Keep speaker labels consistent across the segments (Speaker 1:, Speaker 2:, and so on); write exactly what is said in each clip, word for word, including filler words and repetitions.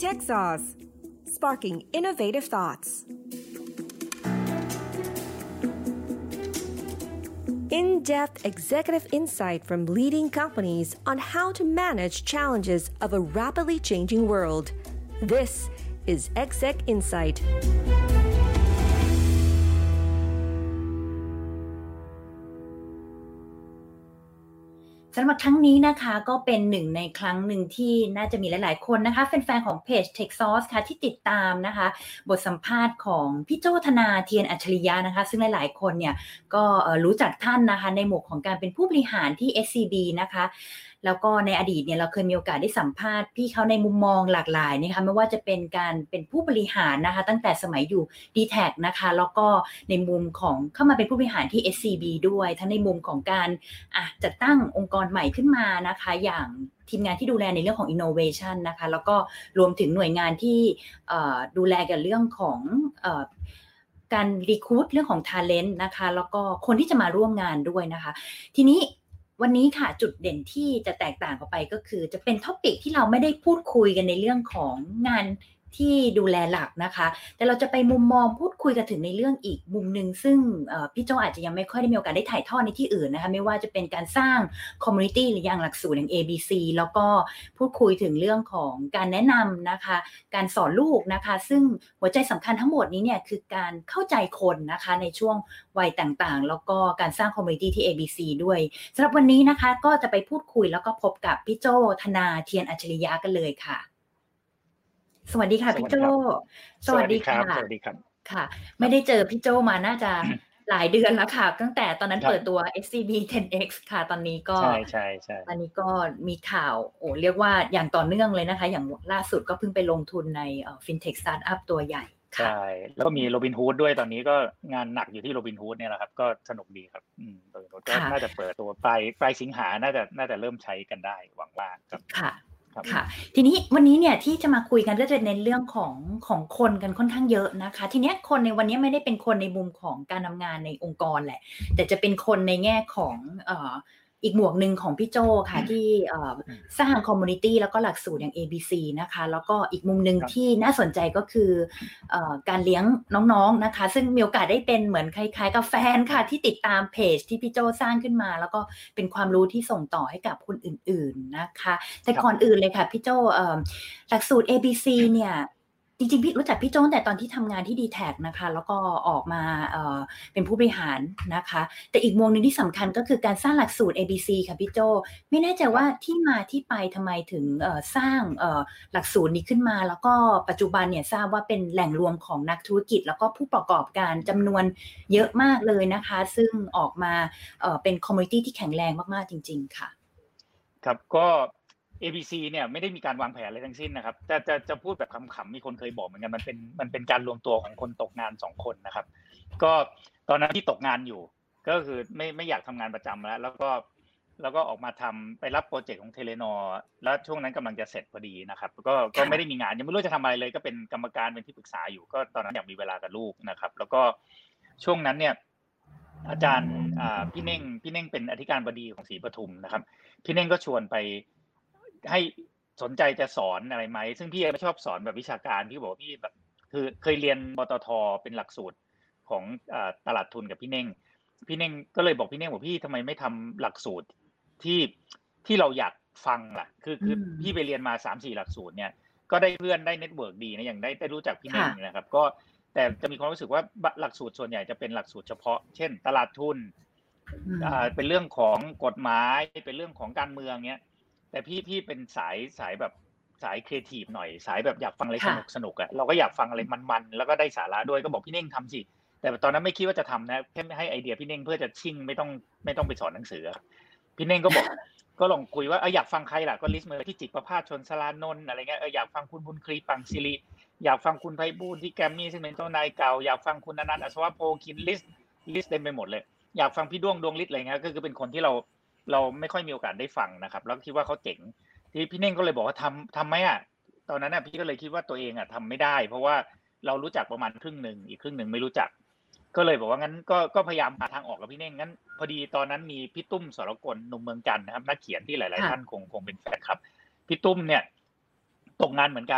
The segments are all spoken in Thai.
Speaker 1: Tech Sauce, sparking innovative thoughts. In-depth executive insight from leading companies on how to manage challenges of a rapidly changing world. This is Exec Insight.
Speaker 2: สำหรับครั้งนี้นะคะก็เป็นหนึ่งในครั้งหนึ่งที่น่าจะมีหลายๆคนนะคะแฟนๆของเพจ Tech Sauce ค่ะที่ติดตามนะคะบทสัมภาษณ์ของพี่โจ้ธนาเทียนอัจฉริยะนะคะซึ่งหลายๆคนเนี่ยก็รู้จักท่านนะคะในหมวกของการเป็นผู้บริหารที่ เอส ซี บี นะคะแล้วก็ในอดีตเนี่ยเราเคยมีโอกาสได้สัมภาษณ์พี่เขาในมุมมองหลากหลายนะคะไม่ว่าจะเป็นการเป็นผู้บริหารนะคะตั้งแต่สมัยอยู่ ดี แท็ก นะคะแล้วก็ในมุมของเข้ามาเป็นผู้บริหารที่ เอส ซี บี ด้วยทั้งในมุมของการอ่ะจัดตั้งองค์กรใหม่ขึ้นมานะคะอย่างทีมงานที่ดูแลในเรื่องของ innovation นะคะแล้วก็รวมถึงหน่วยงานที่ดูแลกับเรื่องของการ recruit เรื่องของ talent นะคะแล้วก็คนที่จะมาร่วมงานด้วยนะคะทีนี้วันนี้ค่ะจุดเด่นที่จะแตกต่างออกไปก็คือจะเป็นท็อปิกที่เราไม่ได้พูดคุยกันในเรื่องของงานที่ดูแลหลักนะคะแต่เราจะไปมุมมองพูดคุยกันถึงในเรื่องอีกมุมนึงซึ่งพี่โจอาจจะยังไม่ค่อยได้มีโอกาสได้ถ่ายทอดในที่อื่นนะคะไม่ว่าจะเป็นการสร้างคอมมูนิตี้หรืออย่างหลักสูตรอย่าง เอ บี ซี แล้วก็พูดคุยถึงเรื่องของการแนะนำนะคะการสอนลูกนะคะซึ่งหัวใจสำคัญทั้งหมดนี้เนี่ยคือการเข้าใจคนนะคะในช่วงวัยต่างๆแล้วก็การสร้างคอมมูนิตี้ที่ เอ บี ซี ด้วยสำหรับวันนี้นะคะก็จะไปพูดคุยแล้วก็พบกับพี่โจธนาเทียนอัจฉริยะกันเลยค่ะสวัสดีค่ะพี่โจ
Speaker 3: สวัสดีค่ะสวัสดีครับ
Speaker 2: ค่ะไม่ได้เจอพี่โจมาน่าจะหลายเดือนแล้วค่ะตั้งแต่ตอนนั้นเปิดตัว เอส ซี บี เท็น เอ็กซ์ ค่ะตอนนี้ก็
Speaker 3: ใช่ใช่ใช่
Speaker 2: ตอนนี้ก็มีข่าวโอ้เรียกว่าอย่างต่อเนื่องเลยนะคะอย่างล่าสุดก็เพิ่งไปลงทุนในเอ่อ Fintech Startup ตัวใหญ่
Speaker 3: ใช่แล้วก็มี Robinhood ด้วยตอนนี้ก็งานหนักอยู่ที่ Robinhood เนี่ยแหละครับก็สนุกดีครับอืมRobinhoodก็น่าจะเปิดตัวปลายปลายสิงหาน่าจะน่าจะเริ่มใช้กันได้หวังว่าครับ
Speaker 2: ค่ะค่ะทีนี้วันนี้เนี่ยที่จะมาคุยกันก็จะเน้นเรื่องของของคนกันค่อนข้างเยอะนะคะทีนี้คนในวันนี้ไม่ได้เป็นคนในมุมของการทำงานในองค์กรแหละแต่จะเป็นคนในแง่ของเอ่ออีกหมวกหนึ่งของพี่โจค่ะที่สร้างคอมมูนิตี้แล้วก็หลักสูตรอย่าง เอ บี ซี นะคะแล้วก็อีกมุมหนึ่งที่น่าสนใจก็คือการเลี้ยงน้องๆนะคะซึ่งมีโอกาสได้เป็นเหมือนคล้ายๆกับแฟนค่ะที่ติดตามเพจที่พี่โจสร้างขึ้นมาแล้วก็เป็นความรู้ที่ส่งต่อให้กับคนอื่นๆนะคะแต่ก่อนอื่นเลยค่ะพี่โจหลักสูตร เอ บี ซี เนี่ยจริงๆพี่รู้จักพี่โจ้ตั้งแต่ตอนที่ทำงานที่ ดี แท็ก นะคะแล้วก็ออกมาเอ่อเป็นผู้บริหารนะคะแต่อีกมุมนึงที่สำคัญก็คือการสร้างหลักสูตร เอ บี ซี ค่ะพี่โจ้ไม่แน่ใจว่าที่มาที่ไปทำไมถึงเอ่อสร้างเอ่อหลักสูตรนี้ขึ้นมาแล้วก็ปัจจุบันเนี่ยทราบว่าเป็นแหล่งรวมของนักธุรกิจแล้วก็ผู้ประกอบการจำนวนเยอะมากเลยนะคะซึ่งออกมาเอ่อเป็นคอมมูนิตี้ที่แข็งแรงมากๆจริงๆค่ะ
Speaker 3: ครับก็เอ บี ซี เนี่ยไม่ได้มีการวางแผนอะไรทั้งสิ้นนะครับจะจะจะพูดแบบขำๆมีคนเคยบอกเหมือนกันมันเป็นมันเป็นการรวมตัวของคนตกงานสองคนนะครับก็ตอนนั้นที่ตกงานอยู่ก็คือไม่ไม่อยากทำงานประจำแล้วแล้วก็แล้วก็ออกมาทำไปรับโปรเจกต์ของเทเลนอร์แล้วช่วงนั้นกำลังจะเสร็จพอดีนะครับก็ก็ไม่ได้มีงานยังไม่รู้จะทำอะไรเลยก็เป็นกรรมการเป็นที่ปรึกษาอยู่ก็ตอนนั้นอยากมีเวลากับลูกนะครับแล้วก็ช่วงนั้นเนี่ยอาจารย์พี่เน่งพี่เน่งเป็นอธิการบดีของศรีปทุมนะครับพี่เน่งก็ชวนไปให้สนใจจะสอนอะไรไหมซึ่งพี่ไม่ชอบสอนแบบวิชาการพี่บอกพี่แบบคือเคยเรียนปตท.เป็นหลักสูตรของตลาดทุนกับพี่เน่งพี่เน่งก็เลยบอกพี่เน่งบอกพี่ทำไมไม่ทำหลักสูตรที่ที่เราอยากฟังล่ะคือคือพี่ไปเรียนมา สามสี่ หลักสูตรเนี่ยก็ได้เพื่อนได้เน็ตเวิร์กดีนะอย่างได้ได้รู้จักพี่เน่งนะครับก็แต่จะมีความรู้สึกว่าหลักสูตรส่วนใหญ่จะเป็นหลักสูตรเฉพาะเช่นตลาดทุนอ่าเป็นเรื่องของกฎหมายเป็นเรื่องของการเมืองเนี้ยแต่พี่พี่เป็นสายสายแบบสายครีเอทีฟหน่อยสายแบบอยากฟังอะไรสนุกสนุกอ่ะเราก็อยากฟังอะไรมันๆแล้วก็ได้สาระด้วยก็บอกพี่เน่งทำสิแต่ตอนนั้นไม่คิดว่าจะทำนะแค่ให้ไอเดียพี่เน่งเพื่อจะชิ่งไม่ต้องไม่ต้องไปสอนหนังสือพี่เน่งก็บอกก็ลองคุยว่าเอออยากฟังใครล่ะก็ลิสต์มาที่จิตประภาสชนสลานนท์อะไรเงี้ยเอออยากฟังคุณบุญคลีปังศิริอยากฟังคุณไพบูลย์ที่แกรมมี่ซึ่งเป็นเจ้านายเก่าอยากฟังคุณอนันต์อัศวโพคินลิสต์ลิสต์เต็มไปหมดเลยอยากฟังพี่ด้วงดวงฤทธิ์อะไรเงี้ยก็คือเป็นคนที่เราเราไม่ค่อยมีโอกาสได้ฟังนะครับแล้วคิดว่าเขาเจ๋งที่พี่เน่งก็เลยบอกว่าทำทำไหมอ่ะตอนนั้นอ่ะพี่ก็เลยคิดว่าตัวเองอ่ะทำไม่ได้เพราะว่าเรารู้จักประมาณครึ่งนึงอีกครึ่งนึงไม่รู้จักก็เลยบอกว่างั้นก็ก็พยายามหาทางออกกับพี่เน่งงั้นพอดีตอนนั้นมีพี่ตุ้มสรกลหนุ่มเมืองจันทร์นะครับนักเขียนที่หลายๆท่านคงคงเป็นแฟนครับพี่ตุ้มเนี่ยตกงานเหมือนกัน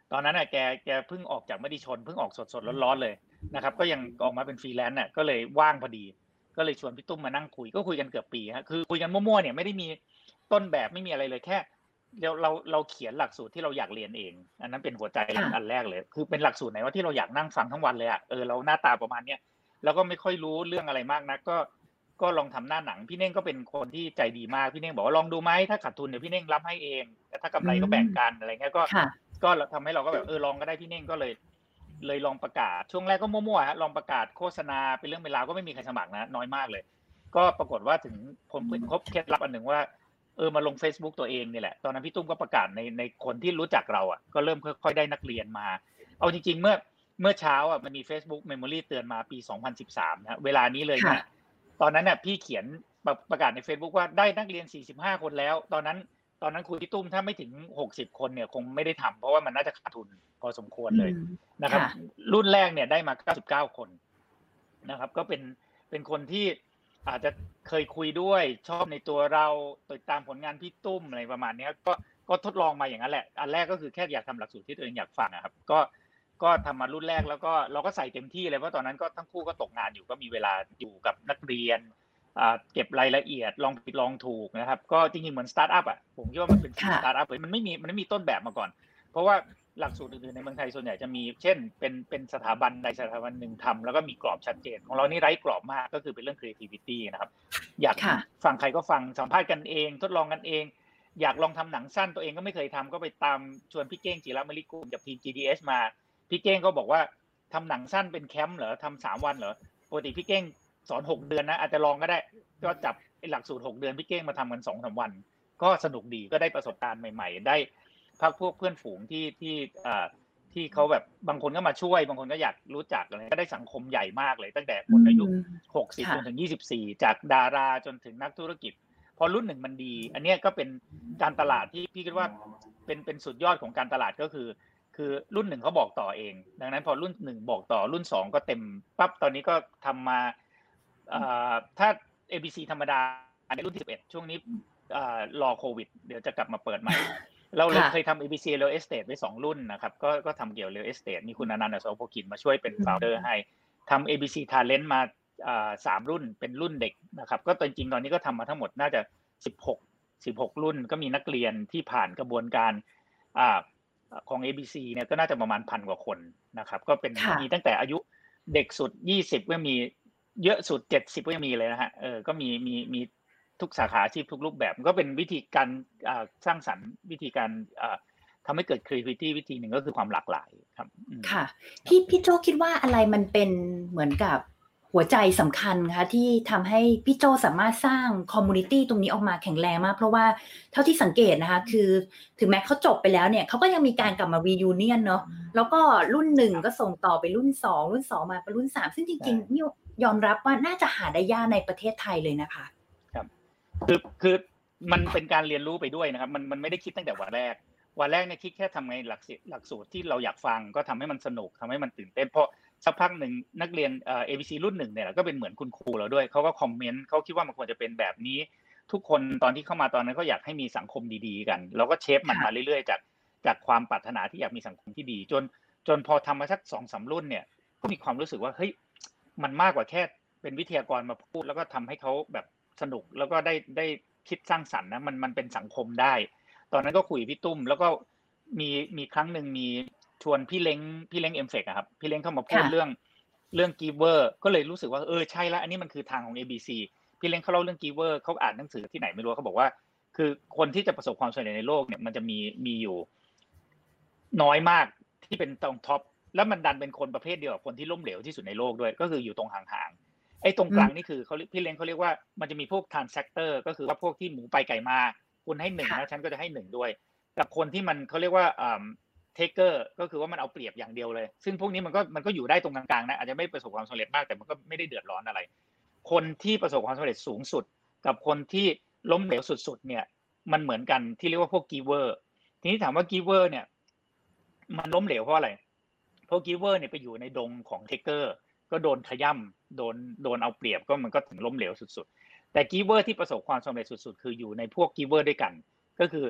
Speaker 3: ตอนนั้นน่ะแกแกเพิ่งออกจากมติชนเพิ่งออกสดๆร้อนๆเลยนะครับก็ยังออกมาเป็นฟรีแลนซ์น่ะก็เลยว่างพอดีก็เลยชวนพี่ตุ้มมานั่งคุยก็คุยกันเกือบปีฮะคือคุยกันมั่วๆเนี่ยไม่ได้มีต้นแบบไม่มีอะไรเลยแค่เราเราเราเขียนหลักสูตรที่เราอยากเรียนเองอันนั้นเป็นหัวใจอันแรกเลยคือเป็นหลักสูตรไหนว่าที่เราอยากนั่งฟังทั้งวันเลยอ่ะเออเราหน้าตาประมาณเนี้ยแล้วก็ไม่ค่อยรู้เรื่องอะไรมากนักก็ก็ลองทำหน้าหนังพี่เน่งก็เป็นคนที่ใจดีมากพี่เน่งบอกว่าลองดูไหมถ้าขาดทุนเดี๋ยวพี่เน่งรับให้เองแต่ถ้ากำไรก็แบ่งกันอะไรเงี้ยก็ก็ทำให้เราก็แบบเออลองก็ได้พี่เน่งก็เลยเลยลองประกาศช่วงแรกก็มั่วๆฮะลองประกาศโฆษณาเป็นเรื่องเป็นราวก็ไม่มีใครสมัครนะน้อยมากเลยก็ปรากฏว่าถึงผมพบเคล็ดลับอันหนึ่งว่าเออมาลง Facebook ตัวเองนี่แหละตอนนั้นพี่ตุ้มก็ประกาศในในคนที่รู้จักเราอ่ะก็เริ่มค่อยๆได้นักเรียนมาเอาจริงๆเมื่อเมื่อเช้าอ่ะมันมี Facebook Memory เตือนมาปีสองพันสิบสามนะเวลานี้เลยเนี่ยตอนนั้นน่ะพี่เขียนประกาศใน Facebook ว่าได้นักเรียนสี่สิบห้าคนแล้วตอนนั้นตอนนั้นครูพี่ตุ้มถ้าไม่ถึงหกสิบคนเนี่ยคงไม่ได้ทำเพราะว่ามันน่าจะขาดทุนพอสมควรเลยนะครับรุ่นแรกเนี่ยได้มาเก้าสิบเก้าคนนะครับก็เป็นเป็นคนที่อาจจะเคยคุยด้วยชอบในตัวเราติดตามผลงานพี่ตุ้มอะไรประมาณนี้ก็ก็ทดลองมาอย่างนั้นแหละอันแรกก็คือแค่อยากทำหลักสูตรที่ตัวเองอยากฟังครับก็ก็ทำมารุ่นแรกแล้วก็เราก็ใส่เต็มที่เลยเพราะตอนนั้นก็ทั้งคู่ก็ตกงานอยู่ก็มีเวลาอยู่กับนักเรียนเก็บรายละเอียดลองผิดลองถูกนะครับก็จริงๆเหมือนสตาร์ทอัพอ่ะผมคิดว่ามันเป็นสตาร์ทอัพเลยมันไม่มีมันไม่มีต้นแบบมาก่อนเพราะว่าหลักสูตรอื่นๆในเมืองไทยส่วนใหญ่จะมีเช่นเป็นเป็นสถาบันใดสถาบันหนึ่งทำแล้วก็มีกรอบชัดเจนของเรานี่ไร้กรอบมากก็คือเป็นเรื่อง creativity นะครับอยากฟังใครก็ฟังสัมภาษณ์กันเองทดลองกันเองอยากลองทำหนังสั้นตัวเองก็ไม่เคยทำก็ไปตามชวนพี่เก้งจิรมลิกุลจากทีม จี ดี เอส มาพี่เก้งก็บอกว่าทำหนังสั้นเป็นแคมป์เหรอทำสามวันเหรอปกติพี่เก้งสอนหกเดือนนะอาจจะลองก็ได้ก็จับหลักสูตรหกเดือนพี่เก้งมาทำกัน สองถึงสาม วันก็สนุกดีก็ได้ประสบการณ์ใหม่ๆได้พักพวกเพื่อนฝูงที่ที่อ่าที่เขาแบบบางคนก็มาช่วยบางคนก็อยากรู้จักอะไรก็ได้สังคมใหญ่มากเลยตั้งแต่คนอายุหกสิบจนถึงยี่สิบสี่จากดาราจนถึงนักธุรกิจพอรุ่นหนึ่งมันดีอันนี้ก็เป็นการตลาดที่พี่คิดว่าเป็นเป็นสุดยอดของการตลาดก็คือคือรุ่นหนึ่งเขาบอกต่อเองดังนั้นพอรุ่นหนึ่งบอกต่อรุ่นสองก็เต็มปั๊บตอนนี้ก็ทำมาถ้า เอ บี ซี ธรรมดาในรุ่นที่สิบเอ็ดช่วงนี้รอโควิดเดี๋ยวจะกลับมาเปิดใหม่เราเลยเคยทำ เอ บี ซี Real Estate ไว้สองรุ่นนะครับก็ก็ทำเกี่ยว Real Estate มีคุณอนันต์ อโศกโภคินมาช่วยเป็น founder ให้ทำ เอ บี ซี Talent มาสามรุ่นเป็นรุ่นเด็กนะครับก็จริงๆตอนนี้ก็ทำมาทั้งหมดน่าจะสิบหก สิบหกรุ่นก็มีนักเรียนที่ผ่านกระบวนการของ เอ บี ซี เนี่ยก็น่าจะประมาณพันกว่าคนนะครับก็เป็นมีตั้งแต่อายุเด็กสุดยี่สิบก็มีเยอะสุดเจ็ดสิบก็ยังมีเลยนะฮะเออก็มีมีมีทุกสาขาอาชีพทุกรูปแบบก็เป็นวิธีการสร้างสรรค์วิธีการทำให้เกิด creativity วิธีหนึ่งก็คือความหลากหลายครับ
Speaker 2: ค่ะพี่พี่โจคิดว่าอะไรมันเป็นเหมือนกับหัวใจสำคัญคะที่ทำให้พี่โจสามารถสร้างคอมมูนิตี้ตรงนี้ออกมาแข็งแรงมากเพราะว่าเท่าที่สังเกตนะคะคือถึงแม้เขาจบไปแล้วเนี่ยเขาก็ยังมีการกลับมา reunion เนาะแล้วก็รุ่นหนึ่งก็ส่งต่อไปรุ่นสองรุ่นสองมาเป็นรุ่นสามซึ่งจริงๆนี่ยอมรับว่าน่าจะหาได้ยากในประเทศไทยเลยนะคะ
Speaker 3: ครับคือคือมันเป็นการเรียนรู้ไปด้วยนะครับมันมันไม่ได้คิดตั้งแต่วันแรกวันแรกเนี่ยคิดแค่ทำไงหลักหลักสูตรที่เราอยากฟังก็ทำให้มันสนุกทำให้มันตื่นเต้นเพราะสักพักหนึ่งนักเรียนเอ่อ เอ บี ซี รุ่นหนึ่งเนี่ยก็เป็นเหมือนคุณครูเราด้วยเขาก็คอมเมนต์เขาคิดว่ามันควรจะเป็นแบบนี้ทุกคนตอนที่เข้ามาตอนนั้นก็อยากให้มีสังคมดีๆกันเราก็เชฟมันมาเรื่อยๆจากจากความปรารถนาที่อยากมีสังคมที่ดีจนจนพอทำมาสัก สองสาม รุ่นเนี่ยก็มีความรู้สึกว่าเฮ้ยมันมากกว่าแค่เป็นวิทยากรมาพูดแล้วก็ทำให้เขาแบบสนุกแล้วก็ได้ได้คิดสร้างสรรค์นะมันมันเป็นสังคมได้ตอนนั้นก็คุยพี่ตุ้มแล้วก็มีมีครั้งหนึ่งมีชวนพี่เล้งพี่เล้งเอ็มเฟกอะครับพี่เล้งเข้ามาพูดเรื่องเรื่องกีเวอร์ก็เลยรู้สึกว่าเออใช่แล้วอันนี้มันคือทางของ เอ บี ซี พี่เล้งเขาเล่าเรื่องกีเวอร์เขาอ่านหนังสือที่ไหนไม่รู้เขาบอกว่าคือคนที่จะประสบความสำเร็จในโลกเนี่ยมันจะมีมีอยู่น้อยมากที่เป็นตรงท็อปแล้วมันดันเป็นคนประเภทเดียวกับคนที่ล้มเหลวที่สุดในโลกด้วยก็คืออยู่ตรงห่างๆไอ้ตรงกลางนี่คือเขาพี่เล้งเขาเรียกว่ามันจะมีพวกทรานแซคเตอร์ก็คือว่าพวกที่หมูไปไก่มาคุณให้หนึ่งแล้วฉันก็จะให้หนึ่งด้วยกับคนที่มันเขาเรียกว่าอ่าเทคเกอร์ก็คือว่ามันเอาเปรียบอย่างเดียวเลยซึ่งพวกนี้มันก็มันก็อยู่ได้ตรงกลางๆนะอาจจะไม่ประสบความสำเร็จมากแต่มันก็ไม่ได้เดือดร้อนอะไรคนที่ประสบความสำเร็จสูงสุดกับคนที่ล้มเหลวสุดๆเนี่ยมันเหมือนกันที่เรียกว่าพวกกีเวอร์ทีนี้ถามว่ากีเวอร์เนี่ยมันล้มเหลวเพราะอะไรเพราะกีเวอร์เนี่ยไปอยู่ในดงของเทคเกอร์ก็โดนขย่ำโดนโดนเอาเปรียบก็มันก็ถึงล้มเหลวสุดๆแต่กีเวอร์ที่ประสบความสำเร็จสุดๆคืออยู่ในพวกกีเวอร์ด้วยกันก็คือ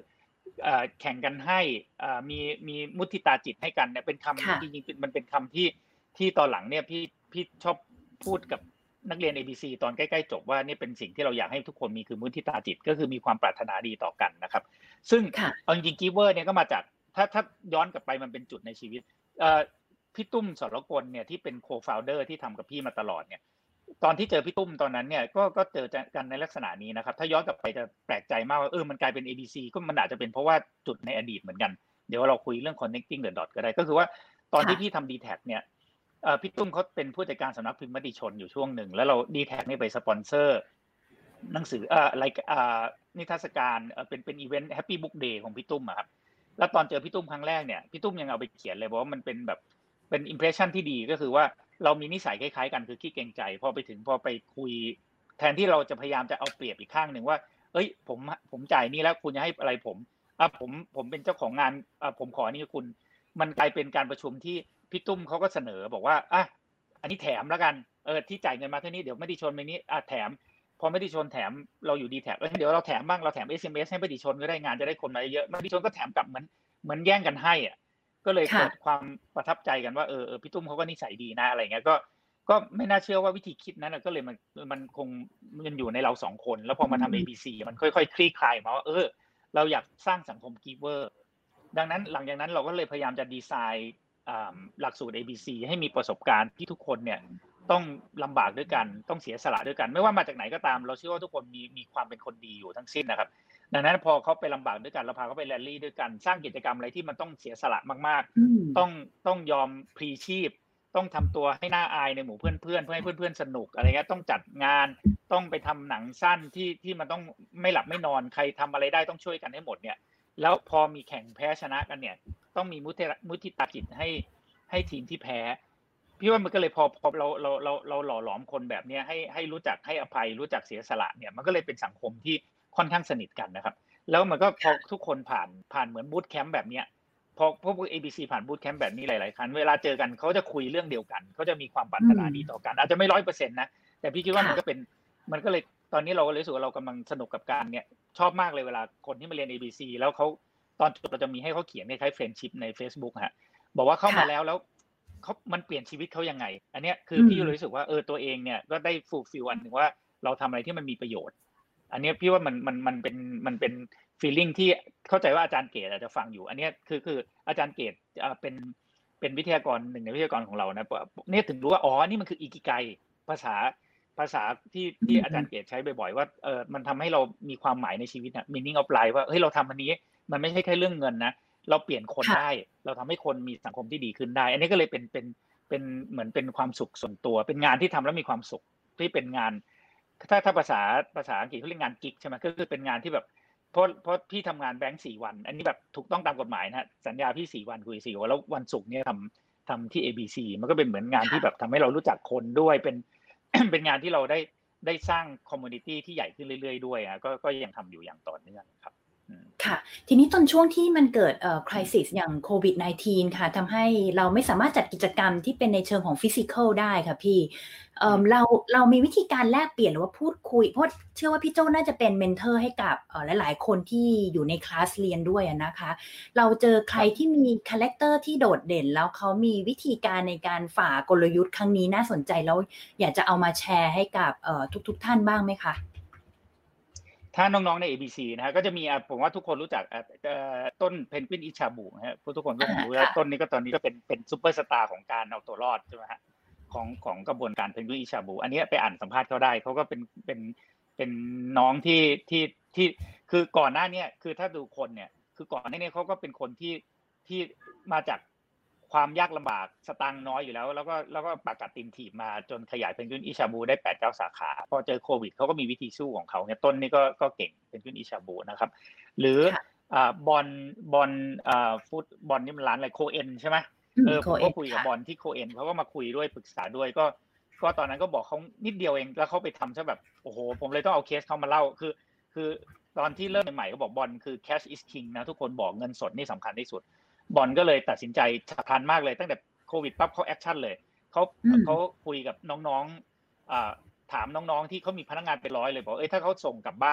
Speaker 3: แข่งกันให้มีมีมุทิตาจิตให้กันเนี่ยเป็นคำจริงๆมันเป็นคำที่ที่ตอนหลังเนี่ยพี่พี่ชอบพูดกับนักเรียน เอ บี ซี ตอนใกล้ๆจบว่านี่เป็นสิ่งที่เราอยากให้ทุกคนมีคือมุทิตาจิตก็คือมีความปรารถนาดีต่อกันนะครับซึ่งเอาจริงๆกีเวอร์เนี่ยก็มาจากถ้าถ้าย้อนกลับไปมันเป็นจุดในชีวิตพี่ตุ้มสรกลเนี่ยที่เป็นโคฟาวเดอร์ที่ทำกับพี่มาตลอดเนี่ยตอนที่เจอพี่ตุ้มตอนนั้นเนี่ยก็ก็เจอกันในลักษณะนี้นะครับถ้าย้อนกลับไปจะแปลกใจมากว่าเออมันกลายเป็น เอ บี ซี ก็มันอาจจะเป็นเพราะว่าจุดในอดีตเหมือนกันเดี๋ยวเราคุยเรื่อง connecting the dot ก็ได้ก็คือว่าตอนที่พี่ทำ ดี แท็ก เนี่ยพี่ตุ้มเขาเป็นผู้จัดการสำนักพิมพ์มติชนอยู่ช่วงหนึ่งแล้วเรา ดี แท็ก นี่ไปสปอนเซอร์หนังสือเอ่ออะไรเอ่อนิทรรศการเอ่อเป็นเป็นอีเวนต์ Happy Book Day ของพี่ตุ้มอ่ะครับแล้วตอนเจอพี่ตุ้มครั้งแรกเนี่ยพี่ตุ้มยังเอาไปเขียนเลยบอกว่ามันเป็นแบบเป็นอิมเพรสชันที่ดีก็คือว่าเรามีนิสัยคล้ายๆกันคือขี้เกรงใจพอไปถึงพอไปคุยแทนที่เราจะพยายามจะเอาเปรียบอีกข้างนึงว่าเอ้ยผมผมจ่ายนี่แล้วคุณจะให้อะไรผมอ่ะผมผมเป็นเจ้าของงานอ่ะผมขอนี่คุณมันกลายเป็นการประชุมที่พี่ตุ้มเขาก็เสนอบอกว่าอ่ะอันนี้แถมแล้วกันเออที่จ่ายเงินมาเท่านี้เดี๋ยวไม่ได้ชนไปนี้อ่ะแถมพอไม่ได้ชนแถมเราอยู่ดีแท็กเดี๋ยวเราแถมบ้างเราแถม เอส เอ็ม เอส ให้ไม่ได้ชนก็ได้งานจะได้คนมาเยอะไม่ได้ชนก็แถมกลับเหมือนเหมือนแย่งกันให้อ่ะก็เลยเกิดความประทับใจกันว่าเออเออพี่ตุ้มเขาก็นิสัยดีนะอะไรเงี้ยก็ก็ไม่น่าเชื่อว่าวิธีคิดนั้นก็เลยมันมันคงมันอยู่ในเราสองคนแล้วพอมาทำ เอ บี ซี มันค่อยๆคลี่คลายมาว่าเออเราอยากสร้างสังคมกิฟเวอร์ดังนั้นหลังจากนั้นเราก็เลยพยายามจะดีไซน์หลักสูตร เอ บี ซี ให้มีประสบการณ์ที่ทุกคนเนี่ยต้องลำบากด้วยกันต้องเสียสละด้วยกันไม่ว่ามาจากไหนก็ตามเราเชื่อว่าทุกคนมีมีความเป็นคนดีอยู่ทั้งสิ้นนะครับดังนั้นพอเขาไปลำบากด้วยกันเราพาเขาไปแรลลี่ด้วยกันสร้างกิจกรรมอะไรที่มันต้องเสียสละมากๆต้องต้องยอมพลีชีพต้องทำตัวให้น่าอายในหมู่เพื่อนๆเพื่อให้เพื่อนๆสนุกอะไรเงี้ยต้องจัดงานต้องไปทำหนังสั้นที่ที่มันต้องไม่หลับไม่นอนใครทำอะไรได้ต้องช่วยกันให้หมดเนี่ยแล้วพอมีแข่งแพ้ชนะกันเนี่ยต้องมีมุทิมุทิตาจิตให้ให้ทีมที่แพ้พี่ว่ามันก็เลยพอพอเราเราเราเราหล่อหลอมคนแบบนี้ให้ให้รู้จักให้อภัยรู้จักเสียสละเนี่ยมันก็เลยเป็นสังคมที่ค่อนข้างสนิทกันนะครับแล้วมันก็พอทุกคนผ่านผ่านเหมือนบูตแคมป์แบบเนี้ยพอพวก เอ บี ซี ผ่านบูตแคมป์แบบนี้หลายๆครั้งเวลาเจอกันเขาจะคุยเรื่องเดียวกันเขาจะมีความปรารถนาดีต่อกันอาจจะไม่ ร้อยเปอร์เซ็นต์ นะแต่พี่คิดว่ามันก็เป็นมันก็เลยตอนนี้เราก็รู้สึกว่าเรากำลังสนุกกับการเนี่ยชอบมากเลยเวลาคนที่มาเรียน เอ บี ซี แล้วเขาตอนจบเราจะมีให้เขาเขียนคล้ายๆเฟรนด์ชิพใน Facebook ฮะบอกว่าเข้ามาแล้วแล้วเขามันเปลี่ยนชีวิตเขายังไงอันเนี้ยคือพี่รู้สึกว่าเออตัวเองเนี่ยก็ได้ฟูลฟิลอันนึงว่าเราทำอะไรที่มันมีประโยชน์อันนี้พี่ว่ามันมันมันเป็นมันเป็นฟีลลิ่งที่เข้าใจว่าอาจารย์เกตอาจจะฟังอยู่อันนี้คือคืออาจารย์เกตเป็นเป็นวิทยากรหนึ่งในวิทยากรของเรานะเนี่ยถึงรู้ว่าอ๋อนี่มันคืออิกิไกภาษาภาษาที่ที่อาจารย์เกตใช้บ่อยๆว่าเออมันทำให้เรามีความหมายในชีวิตนะ meaning of life ว่าเฮ้ยเราทำอันนี้มันไม่ใช่แค่เรื่องเงินนะเราเปลี่ยนคนได้เราทำให้คนมีสังคมที่ดีขึ้นได้อันนี้ก็เลยเป็นเป็นเป็นเหมือนเป็นความสุขส่วนตัวเป็นงานที่ทำแล้วมีความสุขที่เป็นงานถ้าถ้าภาษาภาษาอังกฤษเขาเรียกงานกิ๊กใช่ไหมก็คือเป็นงานที่แบบเพราะเพราะพี่ทำงานแบงค์สี่วันอันนี้แบบถูกต้องตามกฎหมายนะสัญญาพี่สี่วันคุยสี่วันแล้ววันศุกร์เนี่ยทำทำที่ เอ บี ซี มันก็เป็นเหมือนงานที่แบบทำให้เรารู้จักคนด้วยเป็น เป็นงานที่เราได้ได้สร้างคอมมูนิตี้ที่ใหญ่ขึ้นเรื่อยๆด้วยอ่ะก็ก็ยังทำอยู่อย่างต่อเนื่องครับ
Speaker 2: ค่ะทีนี้ตอนช่วงที่มันเกิดเอ่อ crisis อย่างโควิด สิบเก้า ค่ะทำให้เราไม่สามารถจัดกิจกรรมที่เป็นในเชิงของ physical ได้ค่ะพี่เอ่อเราเรามีวิธีการแลกเปลี่ยนหรือว่าพูดคุยเพราะเชื่อว่าพี่โจ้น่าจะเป็นเมนเทอร์ให้กับเอ่อหลายๆคนที่อยู่ในคลาสเรียนด้วยนะคะเราเจอใครที่มีคาแรคเตอร์ที่โดดเด่นแล้วเขามีวิธีการในการฝ่ากลยุทธ์ครั้งนี้น่าสนใจแล้วอยากจะเอามาแชร์ให้กับเอ่อทุกๆท่านบ้างไหมคะ
Speaker 3: ถ้าน้องๆใน เอ บี ซี นะฮะก็จะมีผมว่าทุกคนรู้จักต้นเพนกวินอิชาบุนะฮะทุกคนก็คงรู้ว่าต้นนี้ก็ตอนนี้ก็เป็นเป็นซุปเปอร์สตาร์ของการเอาตัวรอดใช่ไหมฮะของของกระบวนการเพนกวินอิชาบุอันนี้ไปอ่านสัมภาษณ์เขาได้เขาก็เป็นเป็นเป็นน้องที่ที่ที่คือก่อนหน้านี้คือถ้าดูคนเนี่ยคือก่อนหน้านี้เขาก็เป็นคนที่ที่มาจากความยากลำบากสตางค์น้อยอยู่แล้วแล้วก็แล้วก็ประกาศทีมทีมมาจนขยายเพนกวินอิชาบูได้ แปดเก้า สาขาพอเจอโควิดเขาก็มีวิธีสู้ของเขาเนี่ยต้นนี่ก็ก็เก่งเพนกวินอิชาบูนะครับหรืออ่าบอลบอลอ่าฟุตบอลนี่มันร้านอะไรโคเอ็นใช่ไหมเออผมก็คุยกับบอลที่โคเอ็นเขาก็มาคุยด้วยปรึกษาด้วยก็ก็ตอนนั้นก็บอกเขานิดเดียวเองแล้วเขาไปทำซะแบบโอ้โหผมเลยต้องเอาเคสเขามาเล่าคือคือตอนที่เริ่มใหม่ๆก็บอกบอลคือ cash is king นะทุกคนบอกเงินสดนี่สำคัญที่สุดบอลก็เลยตัดสินใจฉับพลันมากเลยตั้งแต่โควิดปั๊บเขาแอคชั่นเลยเขาเขาคุยกับน้องๆถามน้องๆที่เขามีพนักงานเป็นร้อยเลยบอกเอ้ยถ้าเขาส่งกลับบ้าน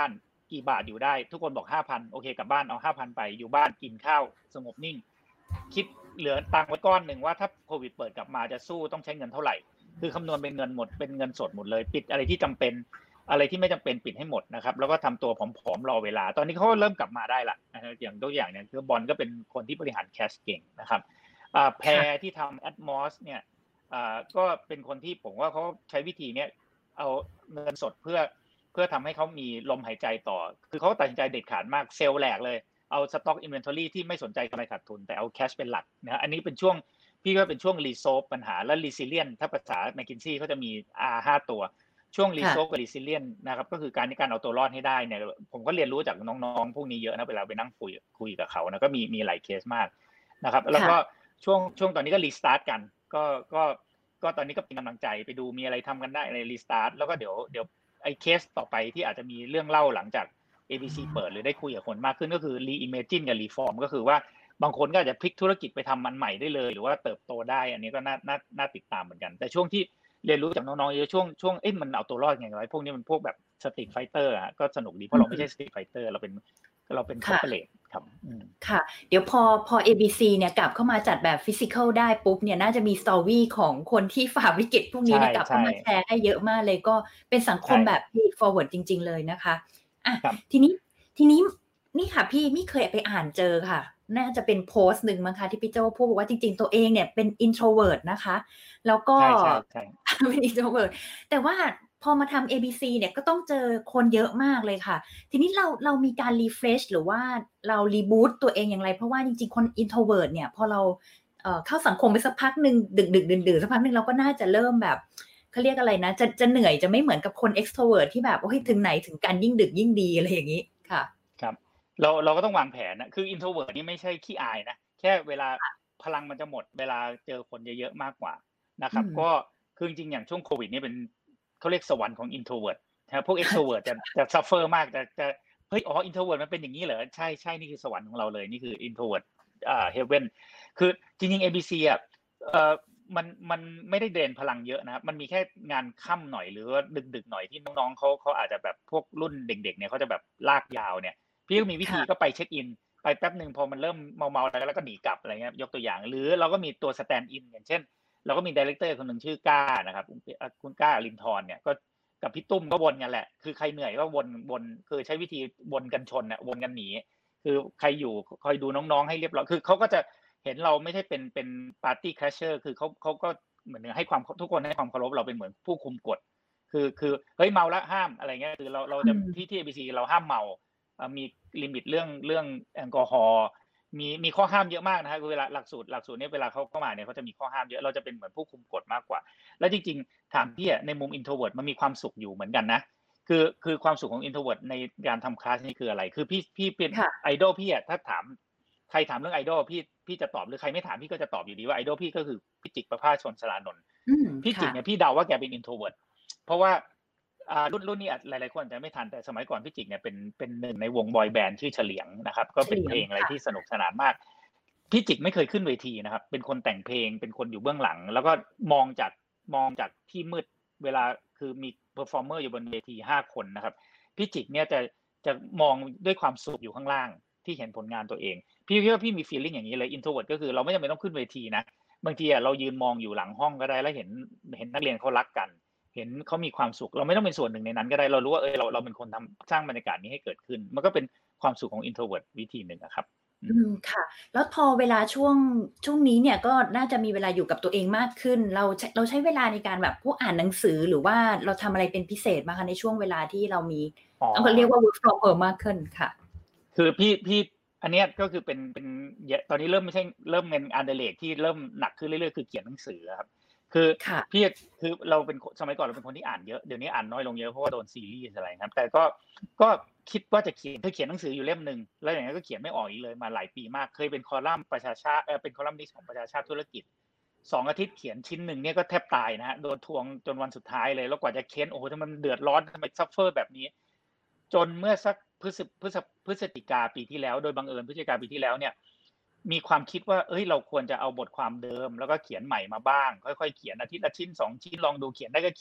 Speaker 3: กี่บาทอยู่ได้ทุกคนบอก ห้าพัน โอเคกลับบ้านเอา ห้าพัน ไปอยู่บ้านกินข้าวสงบนิ่งคิดเหลือตังค์ไว้ก้อนนึงว่าถ้าโควิดเปิดกลับมาจะสู้ต้องใช้เงินเท่าไหร่คือคำนวณเป็นเงินหมดเป็นเงินสดหมดเลยปิดอะไรที่จำเป็นอะไรที่ไม่จำเป็นปิดให้หมดนะครับแล้วก็ทำตัวผอมๆรอเวลาตอนนี้เขาเริ่มกลับมาได้ละอย่างตัวอย่างเนี่ยคือบอลก็เป็นคนที่บริหารแคชเก่งนะครับแพรที่ทำ Atmos เนี่ยก็เป็นคนที่ผมว่าเขาใช้วิธีเนี้ยเอาเงินสดเพื่อเพื่อทำให้เขามีลมหายใจต่อคือเขาตัดสินใจเด็ดขาดมากเซลล์แหลกเลยเอาสต็อกอินเวนทอรี่ที่ไม่สนใจกำไรขาดทุนแต่เอาแคชเป็นหลักนะอันนี้เป็นช่วงพี่ก็เป็นช่วงรีโซฟปัญหาและรีซิเลียนถ้าภาษา McKinsey เขาจะมี อาร์ ห้า ตัวช่วงรีโซฟกับรีซิเลียนนะครับก็คือการในการเอาตัวรอดให้ได้เนี่ยผมก็เรียนรู้จากน้องๆพวกนี้เยอะนะเวลาไปนั่งคุยคุยกับเขานะก็มีมีหลายเคสมากนะครับแล้วก็ช่วงช่วงตอนนี้ก็รีสตาร์ทกันก็ก็ก็ตอนนี้ก็เป็นกำลังใจไปดูมีอะไรทำกันได้ในรีสตาร์ทแล้วก็เดี๋ยวเดี๋ยวไอ้เคสต่อไปที่อาจจะมีเรื่องเล่าหลังจาก เอ บี ซี เปิดหรือได้คุยกับคนมากขึ้นก็คือ reimagine กับ reform ก็คือว่าบางคนก็อาจจะพลิกธุรกิจไปทำมันใหม่ได้เลยหรือว่าเติบโตได้อันนี้ก็น่าน่าน่าติดตามเหมือนกันแต่ช่วงที่เรียนรู้จากน้องๆเยอะช่วงช่วงเอ๊ะมันเอาตัวรอดยังไงวะพวกนี้มันพวกแบบสตรีทไฟเตอร์อ่ะก็สนุกดีเพราะเราไม่ใช่สตรีทไฟเตอร์เราเป็นเราเป็นคอร์ปอเรทครับ
Speaker 2: ค่ะเดี๋ยวพอพอ เอ บี ซี เนี่ยกลับเข้ามาจัดแบบฟิสิกอลได้ปุ๊บเนี่ยน่าจะมีสตอรี่ของคนที่ฝ่าวิกฤตพวกนี้เนี่ยกลับเข้ามาแชร์ได้เยอะมากเลยก็เป็นสังคมแบบ pay forward จริงๆเลยนะคะอ่ะทีนี้ทีนี้นี่ค่ะพี่มี่เคยไปอ่านเจอค่ะน่าจะเป็นโพสต์หนึ่งมั้งคะที่พี่โจ้พูดบอกว่าจริงๆตัวเองเนี่ยเป็น introvert นะคะแล้วก็เป็น introvert แต่ว่าพอมาทำ เอ บี ซี เนี่ยก็ต้องเจอคนเยอะมากเลยค่ะทีนี้เราเรามีการ refresh หรือว่าเรา reboot ตัวเองอย่างไรเพราะว่าจริงๆคน introvert เนี่ยพอเราเอ่อเข้าสังคมไปสักพักนึงดึกๆดื่นๆสักพักนึงเราก็น่าจะเริ่มแบบเขาเรียกอะไรนะจะจะเหนื่อยจะไม่เหมือนกับคน extrovert ที่แบบโอ้ยถึงไหนถึงกันยิ่งดึกยิ่งดีอะไรอย่างนี้ค่ะ
Speaker 3: ครับเราเราก็ต้องวางแผนนะคือ introvert นี่ไม่ใช่ขี้อายนะแค่เวลาพลังมันจะหมดเวลาเจอคนเยอะๆมากกว่านะครับก็คือจริงๆอย่างช่วงโควิดนี่เป็นเขาเรียกสวรรค์ของ introvert นะพวก extrovert จะจะ suffer มากจะจะเฮ้ยอ๋อ introvert มันเป็นอย่างนี้เหรอใช่ใช่นี่คือสวรรค์ของเราเลยนี่คือ introvert อ่า heaven คือจริงๆ เอ บี ซี อ่ะเอ่อมันมันไม่ได้เดนพลังเยอะนะครับมันมีแค่งานค่ำหน่อยหรือว่าดึกๆหน่อยที่น้องๆเขาเขาอาจจะแบบพวกรุ่นเด็กๆเนี่ยเขาจะแบบลากยาวเนี่ยพี่ก็มีวิธีก็ไปเช็คอินไปแป๊บนึงพอมันเริ่มเมาๆแล้วก็หนีกลับอะไรเงี้ยยกตัวอย่างหรือเราก็มีตัวสแตนด์อินอย่างเช่นเราก็มีไดเรคเตอร์คนนึงชื่อก้านะครับคุณก้าลินทร์เนี่ยก็กับพี่ตุ้มก็วนกันแหละคือใครเหนื่อยก็วนวนคือใช้วิธีวนกันชนน่ะวนกันหนีคือใครอยู่คอยดูน้องๆให้เรียบร้อยคือเขาก็จะเห็นเราไม่ใช่เป็นเป็นปาร์ตี้แคชเชอร์คือเขาเขาก็เหมือนให้ความทุกคนให้ความเคารพเราเป็นเหมือนผู้คุมกฎคือคือเฮ้ยเมาแล้วห้ามอะไรเงี้ยคือเราเราจะที่ที่ เอ บี ซี เราห้ามเมามีลิมิตเรื่องเรื่องแอลกอฮอล์มีมีข้อห้ามเยอะมากนะครับเวลาหลักสูตรหลักสูตรนี้เวลาเขาเข้ามาเนี่ยเขาจะมีข้อห้ามเยอะเราจะเป็นเหมือนผู้คุมกฎมากกว่าแล้วจริงๆถามพี่ในมุม introvert มันมีความสุขอยู่เหมือนกันนะคือคือความสุขของ introvert ในการทำคลาสนี่คืออะไรคือพี่พี่เป็นไอดอลพี่อ่ะถ้าถามใครถามเรื่องไอดอลพี่พี่จะตอบหรือใครไม่ถามพี่ก็จะตอบอยู่ดีว่าไอดอลพี่ก็คือพี่จิกประภาสชนสรานนท์พี่จิกเนี่ยพี่เดาว่าแกเป็น introvert เพราะว่าอ่ารุ่นรุ่นนี้หลายๆคนจะไม่ทันแต่สมัยก่อนพี่จิกเนี่ยเป็นเป็นหนึ่งในวงบอยแบนด์ชื่อเฉลียงนะครับก็เป็นเพลงอะไรที่สนุกสนานมากพี่จิกไม่เคยขึ้นเวทีนะครับเป็นคนแต่งเพลงเป็นคนอยู่เบื้องหลังแล้วก็มองจากมองจากที่มืดเวลาคือมีเพอร์ฟอร์เมอร์อยู่บนเวทีห้าคนนะครับพี่จิกเนี่ยจะจะมองด้วยความสุขอยู่ข้างล่างที่เห็นผลงานตัวเองพี่คิดว่าพี่มี feeling อย่างนี้เลย introvert ก็คือเราไม่จำเป็นต้องขึ้นเวทีนะบางทีอ่ะเรายืนมองอยู่หลังห้องก็ได้แล้วเห็นเห็นนักเรียนเขารักกันเห็นเขามีความสุขเราไม่ต้องเป็นส่วนหนึ่งในนั้นก็ได้เรารู้ว่าเออเราเราเป็นคนทำสร้างบรรยากาศนี้ให้เกิดขึ้นมันก็เป็นความสุขของ introvert วิธีหนึ่งครับ
Speaker 2: อืมค่ะแล้วพอเวลาช่วงช่วงนี้เนี่ยก็น่าจะมีเวลาอยู่กับตัวเองมากขึ้นเราเราใช้เวลาในการแบบพวกอ่านหนังสือหรือว่าเราทำอะไรเป็นพิเศษบ้างคะในช่วงเวลาที่เรามีต้องเรียกว่า work from home มากขึ้นค่ะ
Speaker 3: คือพี่พี่อันนี้ก็คือเป็นเป็นตอนนี้เริ่มไม่ใช่เริ่มเป็นงานอดิเรกที่เริ่มหนักขึ้นเรื่อยๆคือเขียนหนังสือครับคือพี่คือเราเป็นสมัยก่อนเราเป็นคนที่อ่านเยอะเดี๋ยวนี้อ่านน้อยลงเยอะเพราะว่าโดนซีรีส์อะไรครับแต่ก็ก็คิดว่าจะเขียนเคยเขียนหนังสืออยู่เล่มนึงแล้วอย่างนี้ก็เขียนไม่ออกอีกเลยมาหลายปีมากเคยเป็นคอลัมน์ประชาชาติเออเป็นคอลัมนิสต์ของประชาชาติธุรกิจสองอาทิตย์เขียนชิ้นนึงเนี่ยก็แทบตายนะฮะโดนทวงจนวันสุดท้ายเลยแล้วกว่าจะเค้นโอ้โหทำไมมันเดือดร้อนทำไมซัฟเฟอร์แบบนี้จนเมื่อสักพฤศพฤศพฤศจิกาปีที่แล้วโดยบังเอิญพฤศจิกาปีที่แล้วเนี่ยมีความคิดว่าเอ้ยเราควรจะเอาบทความเดิมแล้วก็เขียนใหม่มาบ้างค่อยๆเขียนอาทิตย์ละชิ้นสองชิ้นลองดูเขียนได้ก็เขียน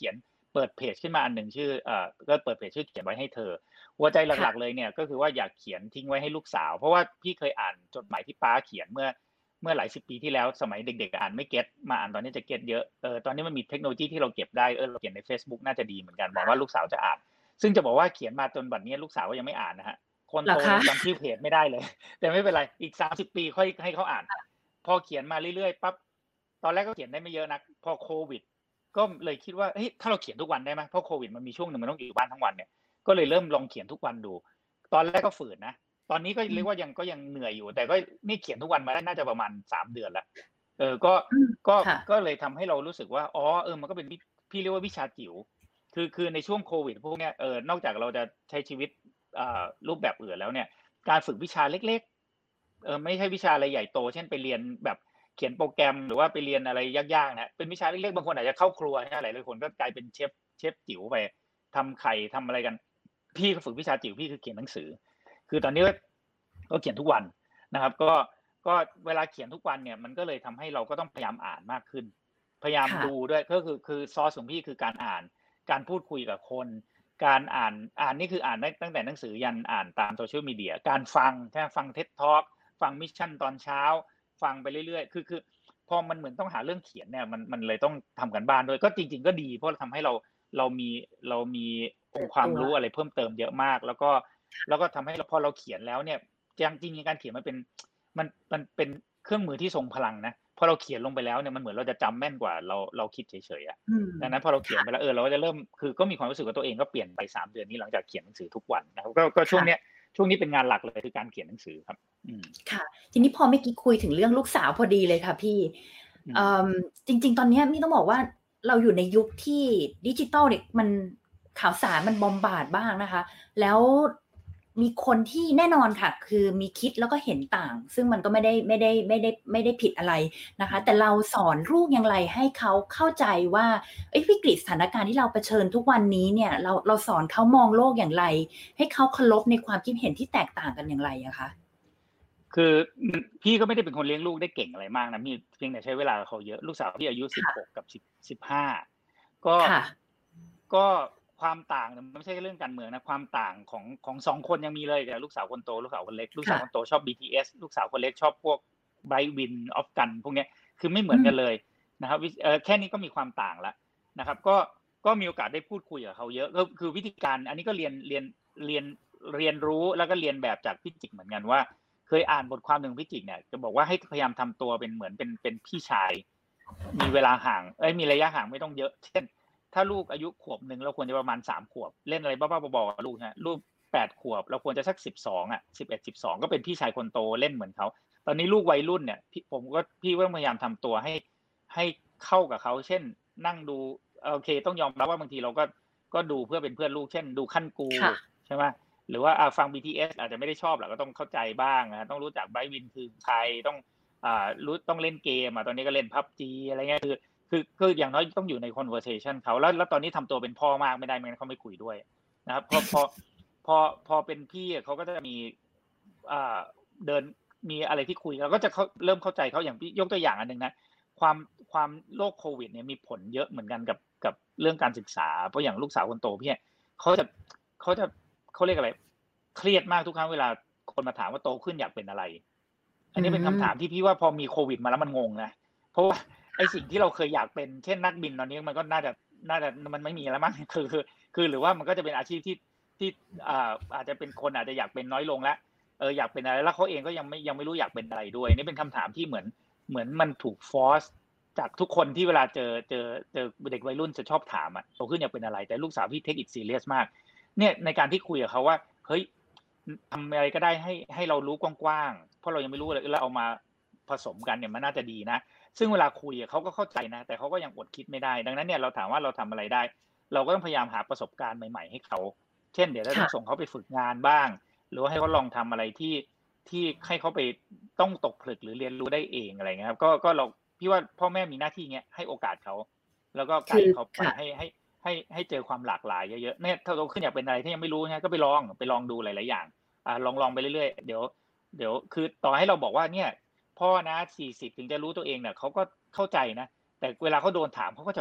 Speaker 3: เปิดเพจขึ้นมาอันหนึ่งชื่อเอ่อก็เปิดเพจชื่อเขียนไว้ให้เธอหัวใจหลักๆเลยเนี่ยก็คือว่าอยากเขียนทิ้งไว้ให้ลูกสาวเพราะว่าพี่เคยอ่านจดหมายที่ป้าเขียนเมื่อเมื่อหลายสิบปีที่แล้วสมัยเด็กๆอ่านไม่เก็ตมาอ่านตอนนี้จะเก็ตเยอะเออตอนนี้มันมีเทคโนโลยีที่เราเก็บได้เออเราเขียนใน Facebook น่าจะดีเหมือนกันหวังว่าลูกสาวจะอ่านซึ่งจะบอกว่าเขียนมาจนบัดนี้ลูกสาวก็ยังไม่อ่านนะฮะคนโตยังจำชื่อเพจไม่ได้เลยแต่ไม่เป็นไรอีกสามสิบปีค่อยให้เขาอ่านพอเขียนมาเรื่อยๆปั๊บตอนแรกก็เขียนได้ไม่เยอะนักพอโควิดก็เลยคิดว่าเฮ้ยถ้าเราเขียนทุกวันได้ไหมเพราะโควิดมันมีช่วงหนึ่งมันต้องอยู่บ้านทั้งวันเนี่ยก็เลยเริ่มลองเขียนทุกวันดูตอนแรกก็ฝืนนะตอนนี้ก็เรียกว่ายังก็ยังเหนื่อยอยู่แต่ก็นี่เขียนทุกวันมาได้น่าจะประมาณสามเดือนแล้วเออก็ก็ก็เลยทำให้เรารู้สึกว่าอ๋อเออมันก็เป็นพี่เรียกว่าวิชาจิ๋วคือคือในช่วงโควิดพวกเนี้ยเออนอกจากเราจะใช้ชีวิตอ่ารูปแบบอื่นแล้วเนี่ยการฝึกวิชาเล็กๆเออไม่ใช่วิชาอะไรใหญ่โตเช่นไปเรียนแบบเขียนโปรแกรมหรือว่าไปเรียนอะไรยากๆนะเป็นวิชาเล็กๆบางคนอาจจะเข้าครัวนะหลายๆคนก็กลายเป็นเชฟเชฟจิ๋วไปทำไข่ทำอะไรกันพี่ก็ฝึกวิชาจิ๋วพี่คือเขียนหนังสือคือตอนนี้ก็เขียนทุกวันนะครับก็ก็เวลาเขียนทุกวันเนี่ยมันก็เลยทำให้เราก็ต้องพยายามอ่านมากขึ้นพยายามดูด้วยก็คือคือซอสของพี่คือการอ่านการพูดคุยกับคนการอ่านอ่านนี่คืออ่านได้ตั้งแต่หนังสือยันอ่านตามโซเชียลมีเดียการฟังแค่ฟังเท็ดทอล์กฟังมิชชั่นตอนเช้าฟังไปเรื่อยๆคือคือพอมันเหมือนต้องหาเรื่องเขียนเนี่ยมันมันเลยต้องทำกันบ้านด้วยก็จริงๆก็ดีเพราะทำให้เราเรามีเรามีองค์ความรู้อะไรเพิ่มเติมเยอะมากแล้วก็แล้วก็ทำให้เราพอเราเขียนแล้วเนี่ยจริงๆการเขียนมันเป็นมันมันเป็นเครื่องมือที่ทรงพลังนะพอเราเขียนลงไปแล้วเนี่ยมันเหมือนเราจะจำแม่นกว่าเราเราคิดเฉยๆอ่ะดังนั้นพอเราเขียนไปแล้วเออเราก็จะเริ่มคือก็มีความรู้สึกว่าตัวเองก็เปลี่ยนไปสามเดือนนี้หลังจากเขียนหนังสือทุกวันนะครับก็ก็ช่วงเนี้ยช่วงนี้เป็นงานหลักเลยคือการเขียนหนังสือครับ
Speaker 2: ค่ะทีนี้พอเมื่อกี้คุยถึงเรื่องลูกสาวพอดีเลยค่ะพี่จริงๆตอนนี้มี่ต้องบอกว่าเราอยู่ในยุคที่ดิจิตอลเนี่ยมันข่าวสารมันบอมบาร์ดบ้างนะคะแล้วมีคนที่แน่นอนค่ะคือมีคิดแล้วก็เห็นต่างซึ่งมันก็ไม่ได้ไม่ได้ไม่ได้ไม่ได้ผิดอะไรนะคะแต่เราสอนลูกอย่างไรให้เขาเข้าใจว่าไอ้วิกฤตสถานการณ์ที่เราเผชิญทุกวันนี้เนี่ยเราเราสอนเขามองโลกอย่างไรให้เขาเคารพในความคิดเห็นที่แตกต่างกันอย่างไรอะคะ
Speaker 3: คือพี่ก็ไม่ได้เป็นคนเลี้ยงลูกได้เก่งอะไรมากนะพี่เพียงแต่ใช้เวลากับเขาเยอะลูกสาวพี่อายุสิบหกกับสิบห้าก็ก็ความต่างมันไม่ใช่เรื่องการเมืองนะความต่างของของสองคนยังมีเลยแต่ลูกสาวคนโตลูกสาวคนเล็กลูกสาวคนโตชอบ บี ที เอส ลูกสาวคนเล็กชอบพวก Bright Win of Gun พวกนี้คือไม่เหมือนกันเลยนะครับเออแค่นี้ก็มีความต่างแล้วนะครับก็ก็มีโอกาสได้พูดคุยกับเขาเยอะก็คือวิธีการอันนี้ก็เรียนเรียนเรียนเรียนรู้แล้วก็เรียนแบบจากพี่จิกเหมือนกันว่าเคยอ่านบทความหนึ่งพี่จิกเนี่ยจะบอกว่าให้พยายามทำตัวเป็นเหมือนเป็นเป็นพี่ชายมีเวลาห่างเอ้ยมีระยะห่างไม่ต้องเยอะเช่นถ้าลูกอายุขวบหนึ่งเราควรจะประมาณสามขวบเล่นอะไรบ้าๆบอๆกับลูกฮะลูกแปดขวบเราควรจะสักสิบสองอ่ะสิบเอ็ด สิบสองก็เป็นพี่ชายคนโตเล่นเหมือนเขาตอนนี้ลูกวัยรุ่นเนี่ยพี่ผมก็พี่ก็พยายามทำตัวให้ให้เข้ากับเขาเช่นนั่งดูโอเคต้องยอมรับว่าบางทีเราก็ก็ดูเพื่อเป็นเพื่อนลูกเช่นดูขั้นกูใช่ไหมหรือว่าฟัง บี ที เอส อาจจะไม่ได้ชอบหรอกก็ต้องเข้าใจบ้างนะต้องรู้จักไบรท์วินคือใครต้องอ่ารู้ต้องเล่นเกมอ่ะตอนนี้ก็เล่น พับจี อะไรเงี้ยคือคือคืออย่างน้อยต้องอยู่ใน conversation เขาแล้วแล้วตอนนี้ทำตัวเป็นพ่อมากไม่ได้ไม่งั้นเขาไม่คุยด้วยนะครับพอพอพอพอเป็นพี่เขาก็จะมีอ่าเดินมีอะไรที่คุยเราก็จะเริ่มเข้าใจเขาอย่างพี่ยกตัวอย่างอันนึงนะความความโรคโควิดเนี่ยมีผลเยอะเหมือนกันกับกับเรื่องการศึกษาเพราะอย่างลูกสาวคนโตพี่เขาจะเขาจะเขาเรียกอะไรเครียดมากทุกครั้งเวลาคนมาถามว่าโตขึ้นอยากเป็นอะไรอันนี้เป็นคำถามที่พี่ว่าพอมีโควิดมาแล้วมันงงนะเพราะว่าไอสิ่งที่เราเคยอยากเป็นเช่นนักบินตอนนี้มันก็น่าจะน่าจะมันไม่มีแล้วมั้งคือคือคือหรือว่ามันก็จะเป็นอาชีพที่ที่อ่าอาจจะเป็นคนอาจจะอยากเป็นน้อยลงแล้วเอออยากเป็นอะไรแล้วเขาเองก็ยังไม่ยังไม่รู้อยากเป็นอะไรด้วยนี่เป็นคำถามที่เหมือนเหมือนมันถูกฟอร์สจากทุกคนที่เวลาเจอเจอเจอเด็กวัยรุ่นจะชอบถามอ่ะโตขึ้นอยากเป็นอะไรแต่ลูกสาวพี่เทคอิทซีเรียสมากเนี่ยในการที่คุยกับเขาว่าเฮ้ยทำอะไรก็ได้ให้ให้เรารู้กว้างๆเพราะเรายังไม่รู้เลยแล้วเอามาผสมกันเนี่ยมันน่าจะดีนะซึ่งเวลาคุยเขาก็เข้าใจนะแต่เขาก็ยังอดคิดไม่ได้ดังนั้นเนี่ยเราถามว่าเราทำอะไรได้เราก็ต้องพยายามหาประสบการณ์ใหม่ๆให้เขาเช่นเดี๋ยวเราต้องส่งเขาไปฝึกงานบ้างหรือว่าให้เขาลองทำอะไรที่ที่ให้เขาไปต้องตกผลึกหรือเรียนรู้ได้เองอะไรเงี้ยครับก็ก็เราพี่ว่าพ่อแม่มีหน้าที่เงี้ยให้โอกาสเขาแล้วก็ไกด์เขาไปให้ให้ให้ให้เจอความหลากหลายเยอะๆเนี่ยถ้าเราขึ้นอยากเป็นอะไรที่ยังไม่รู้นะก็ไปลองไปลองดูหลายๆอย่างอ่าลองลองไปเรื่อยๆเดี๋ยวเดี๋ยวคือต่อให้เราบอกว่าเนี่ยพ่อนะสี่สิบถึงจะรู้ตัวเองเนี่ยเขาก็เข้าใจนะแต่เวลาเขาโดนถามเขาก็จะเขา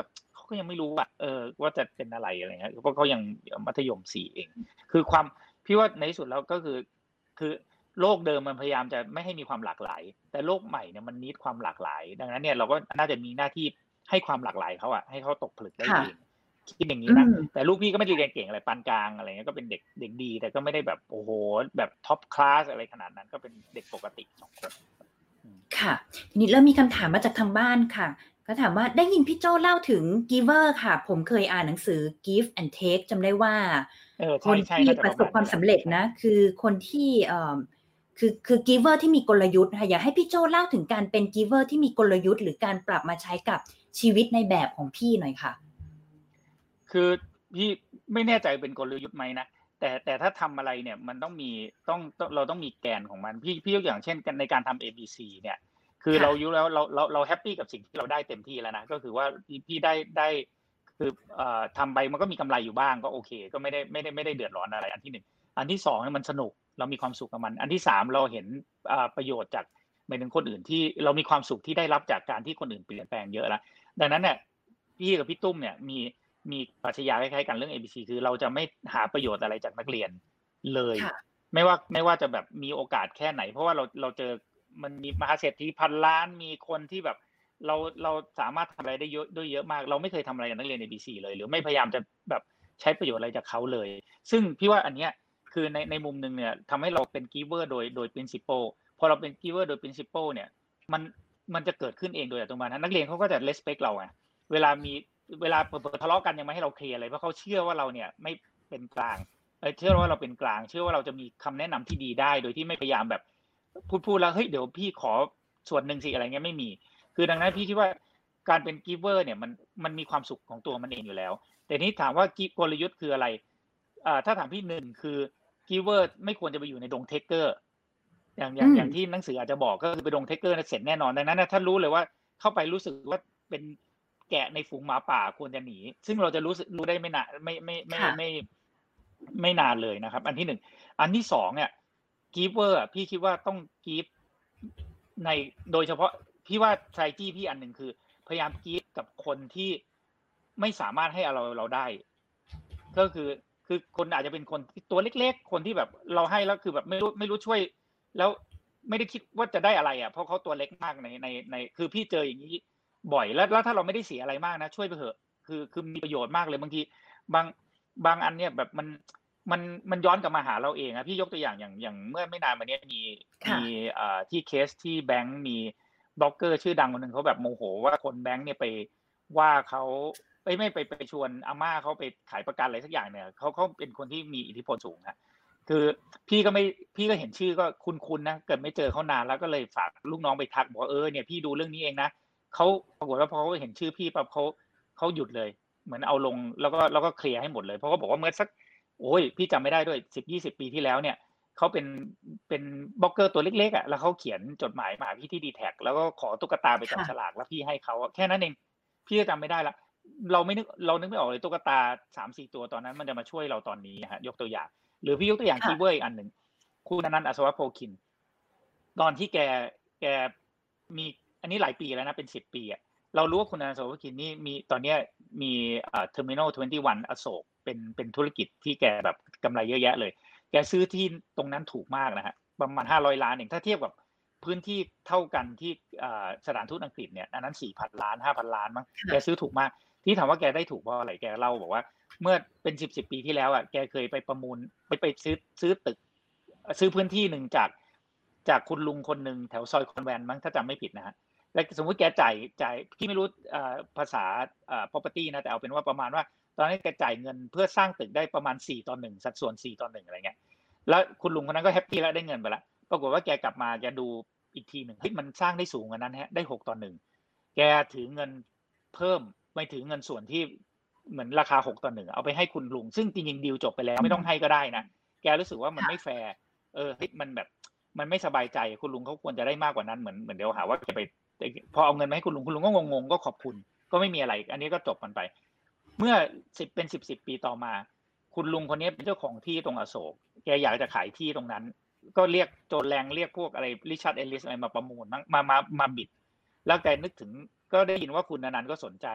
Speaker 3: เขาก็ยังไม่รู้อ่ะเออว่าจะเป็นอะไรอะไรเงี้ยเพราะเขายังมัธยมสี่เองคือความพี่ว่าในที่สุดแล้วก็คือคือโลกเดิมมันพยายามจะไม่ให้มีความหลากหลายแต่โลกใหม่เนี่ยมันนิดความหลากหลายดังนั้นเนี่ยเราก็น่าจะมีหน้าที่ให้ความหลากหลายเขาอ่ะให้เขาตกผลึกได้เองคิดอย่างนี้นะแต่ลูกพี่ก็ไม่ได้เรียนเก่งอะไรปานกลางอะไรเงี้ยก็เป็นเด็กเด็กดีแต่ก็ไม่ได้แบบโอ้โหแบบท็อปคลาสอะไรขนาดนั้นก็เป็นเด็กปกติสองคน
Speaker 2: ค่ะทีนี้เริ่มมีคำถามมาจากทางบ้านค่ะก็ถามว่าได้ยินพี่โจ้เล่าถึง giver ค่ะผมเคยอ่านหนังสือ give and take จำได้ว่าคนที่ประสบความสำเร็จนะคือคนที่เอ่อคือคือ giver ที่มีกลยุทธ์ค่ะอยากให้พี่โจ้เล่าถึงการเป็น giver ที่มีกลยุทธ์หรือการปรับมาใช้กับชีวิตในแบบของพี่หน่อยค่ะ
Speaker 3: คือพี่ไม่แน่ใจเป็นกลยุทธ์ไหมนะแต่แต่ถ้าทำอะไรเนี่ยมันต้องมีต้องเราต้องมีแกนของมันพี่พี่ยกอย่างเช่นในการทำ เอ บี ซี เนี่ยคือเราอยู่แล้วเราเราเราแฮปปี้กับสิ่งที่เราได้เต็มที่แล้วนะก็คือว่าพี่พี่ได้ได้คือเอ่อทำไปมันก็มีกำไรอยู่บ้างก็โอเคก็ไม่ได้ไม่ได้ไม่ได้เดือดร้อนอะไรอันที่หนึ่งอันที่สองเนี่ยมันสนุกเรามีความสุขกับมันอันที่สามเราเห็นประโยชน์จากหมายถึงคนอื่นที่เรามีความสุขที่ได้รับจากการที่คนอื่นเปลี่ยนแปลงเยอะแล้วดังนั้นเนี่ยพี่กับพี่ตุ้มเนี่ยมีมีปรัชญาคล้ายๆกันเรื่อง เอ บี ซี คือเราจะไม่หาประโยชน์อะไรจากนักเรียนเลยไม่ว่าไม่ว่าจะแบบมีโอกาสแค่ไหนเพราะว่าเราเราเจอมันมีมหาเศรษฐีพันล้านมีคนที่แบบเราเราสามารถทำอะไรได้เยอะด้วยเยอะมากเราไม่เคยทำอะไรกับนักเรียน เอ บี ซี เลยหรือไม่พยายามจะแบบใช้ประโยชน์อะไรจากเขาเลยซึ่งพี่ว่าอันเนี้ยคือในในมุมนึงเนี่ยทำให้เราเป็น giver โดยโดย principle พอเราเป็น giver โดย principle เนี่ยมันมันจะเกิดขึ้นเองโดยอัตโนมัตินักเรียนเขาก็จะ respect เราไงเวลามีเวลาเปิดทะเลาะกันยังไม่ให้เราเคลียร์เลยเพราะเขาเชื่อว่าเราเนี่ยไม่เป็นกลางเออเชื่อว่าเราเป็นกลางเชื่อว่าเราจะมีคำแนะนำที่ดีได้โดยที่ไม่พยายามแบบพูดพูดแล้วเฮ้ยเดี๋ยวพี่ขอส่วนหนึ่งสิอะไรเงี้ยไม่มีคือดังนั้นพี่คิดว่าการเป็นกิฟเวอร์เนี่ยมันมันมีความสุขของตัวมันเองอยู่แล้วแต่นี้ถามว่ากลยุทธ์คืออะไรอ่าถ้าถามพี่หนึ่งคือกิฟเวอร์ไม่ควรจะไปอยู่ในดงเทคเกอร์อย่างอย่างอย่างที่หนังสืออาจจะบอกก็คือไปดงเทคเกอร์เสร็จแน่นอนดังนั้นถ้ารู้เลยว่าเข้าไปรู้สึกว่าเป็นแกะในฝูงหมาป่าควรจะหนีซึ่งเราจะรู้สึกรู้ได้ไม่นานไม่ไม่ไม่ไม่ไม่นานเลยนะครับอันที่หนึ่งอันที่สองเนี่ยกีฟเวอร์พี่คิดว่าต้องกีฟในโดยเฉพาะพี่ว่าไทรจี้พี่อันหนึ่งคือพยายามกีฟกับคนที่ไม่สามารถให้เราเราได้ก็คือคือคนอาจจะเป็นคนตัวเล็กๆคนที่แบบเราให้แล้วคือแบบไม่รู้ไม่รู้ช่วยแล้วไม่ได้คิดว่าจะได้อะไรอ่ะเพราะเขาตัวเล็กมากในในในคือพี่เจออย่างนี้บ่อยแล้วแล้วถ้าเราไม่ได้เสียอะไรมากนะช่วยไปเถอะคือคือมีประโยชน์มากเลยบางทีบางบางอันเนี่ยแบบมันมันมันย้อนกลับมาหาเราเองนะพี่ยกตัวอย่างอย่างอย่างเมื่อไม่นานมานี้มีมีเอ่อที่เคสที่แบงค์มีบล็อกเกอร์ชื่อดังคนนึงเขาแบบโมโหว่าคนแบงค์เนี่ยไปว่าเขาไม่ไม่ไปไปชวนอาม่าเขาไปขายประกันอะไรสักอย่างเนี่ยเขาเขาเป็นคนที่มีอิทธิพลสูงนะคือพี่ก็ไม่พี่ก็เห็นชื่อก็คุ้นๆนะเกิดไม่เจอเขานานแล้วก็เลยฝากลูกน้องไปทักบอกว่าเออเนี่ยพี่ดูเรื่องนี้เองนะเขาปรากฏว่าพอเขาเห็นชื่อพี่ปั๊บเขาเขาหยุดเลยเหมือนเอาลงแล้วก็แล้วก็เคลียร์ให้หมดเลยเพราะเขาบอกว่าเมื่อสักโอ้ยพี่จำไม่ได้ด้วยสิบยี่สิบปีที่แล้วเนี่ยเขาเป็นเป็นบล็อกเกอร์ตัวเล็กๆอ่ะแล้วเขาเขียนจดหมายมาพี่ที่ดีแท็กแล้วก็ขอตุ๊กตาไปจับฉลากแล้วพี่ให้เขาแค่นั้นเองพี่ก็จำไม่ได้ละเราไม่นึกเรานึกไม่ออกเลยตุ๊กตา สามสี่ ตัวตอนนั้นมันจะมาช่วยเราตอนนี้ฮะยกตัวอย่างหรือพี่ยกตัวอย่างคีย์เวิร์ดอีกอันนึงคุณอนันต์อัศวโพคินตอนที่แกแกมีอันนี้หลายปีแล้วนะเป็นสิบปีอ่ะเรารู้ว่าคุณอนันต์อัศวโพคินนี่มีตอนนี้มีเอ่อ Terminal ยี่สิบเอ็ด อโศกเป็นเป็นธุรกิจที่แกแบบกำไรเยอะแยะเลยแกซื้อที่ตรงนั้นถูกมากนะฮะประมาณห้าร้อยล้านเองถ้าเทียบกับพื้นที่เท่ากันที่สถานทูตอังกฤษเนี่ยอันนั้น สี่พัน ล้าน ห้าพัน ล้านมั้งแกซื้อถูกมากที่ถามว่าแกได้ถูกเพราะอะไรแกเล่าบอกว่าเมื่อเป็นสิบ สิบปีที่แล้วอ่ะแกเคยไปประมูลไปไปซื้อซื้อตึกซื้อพื้นที่นึงจากจากคุณลุงคนนึงแถวซอยคอนแวนต์มั้งถ้าจำไม่ผิดนะฮะแล้วสมมุติแกจ่ายจ่ายพี่ไม่รู้ภาษา property นะแต่เอาเป็นว่าประมาณว่าตอนนี้แกจ่ายเงินเพื่อสร้างตึกได้ประมาณสี่ต่อหนึ่งสัดส่วนสี่ต่อหนึ่งอะไรเงี้ยแล้วคุณลุงคนนั้นก็แฮปปี้แล้วได้เงินไปละปรากฏว่าแกกลับมาแกดูอีกทีหนึ่งเฮ้ยมันสร้างได้สูงกว่านั้นฮะได้หกต่อหนึ่งแกถือเงินเพิ่มไม่ถือเงินส่วนที่เหมือนราคาหกต่อหนึ่งเอาไปให้คุณลุงซึ่งจริงๆดีลจบไปแล้วไม่ต้องให้ก็ได้นะแกรู้สึกว่ามันไม่แฟร์เออเฮ้ยมันแบบมันไม่สบายใจคุณลุงเขาควรจะได้มากกว่านั้นเหมือนเหมือนเดี๋ยวหาว่าแกไปพอเอาเงินมาให้คุณลุงคุณลุงก็งงๆก็ขอบคุณก็ไม่มีอะไรอันนี้ก็จบกันไปเมื่อสิบเป็นสิบสิบปีต่อมาคุณลุงคนนี้เป็นเจ้าของที่ตรงอโศกแกอยากจะขายที่ตรงนั้นก็เรียกโจรแรงเรียกพวกอะไรริชาร์ดเอลลิสอะไรมาประมูลมามามาบิดแล้วแกนึกถึงก็ได้ยินว่าคุณอนันต์ก็สนใจ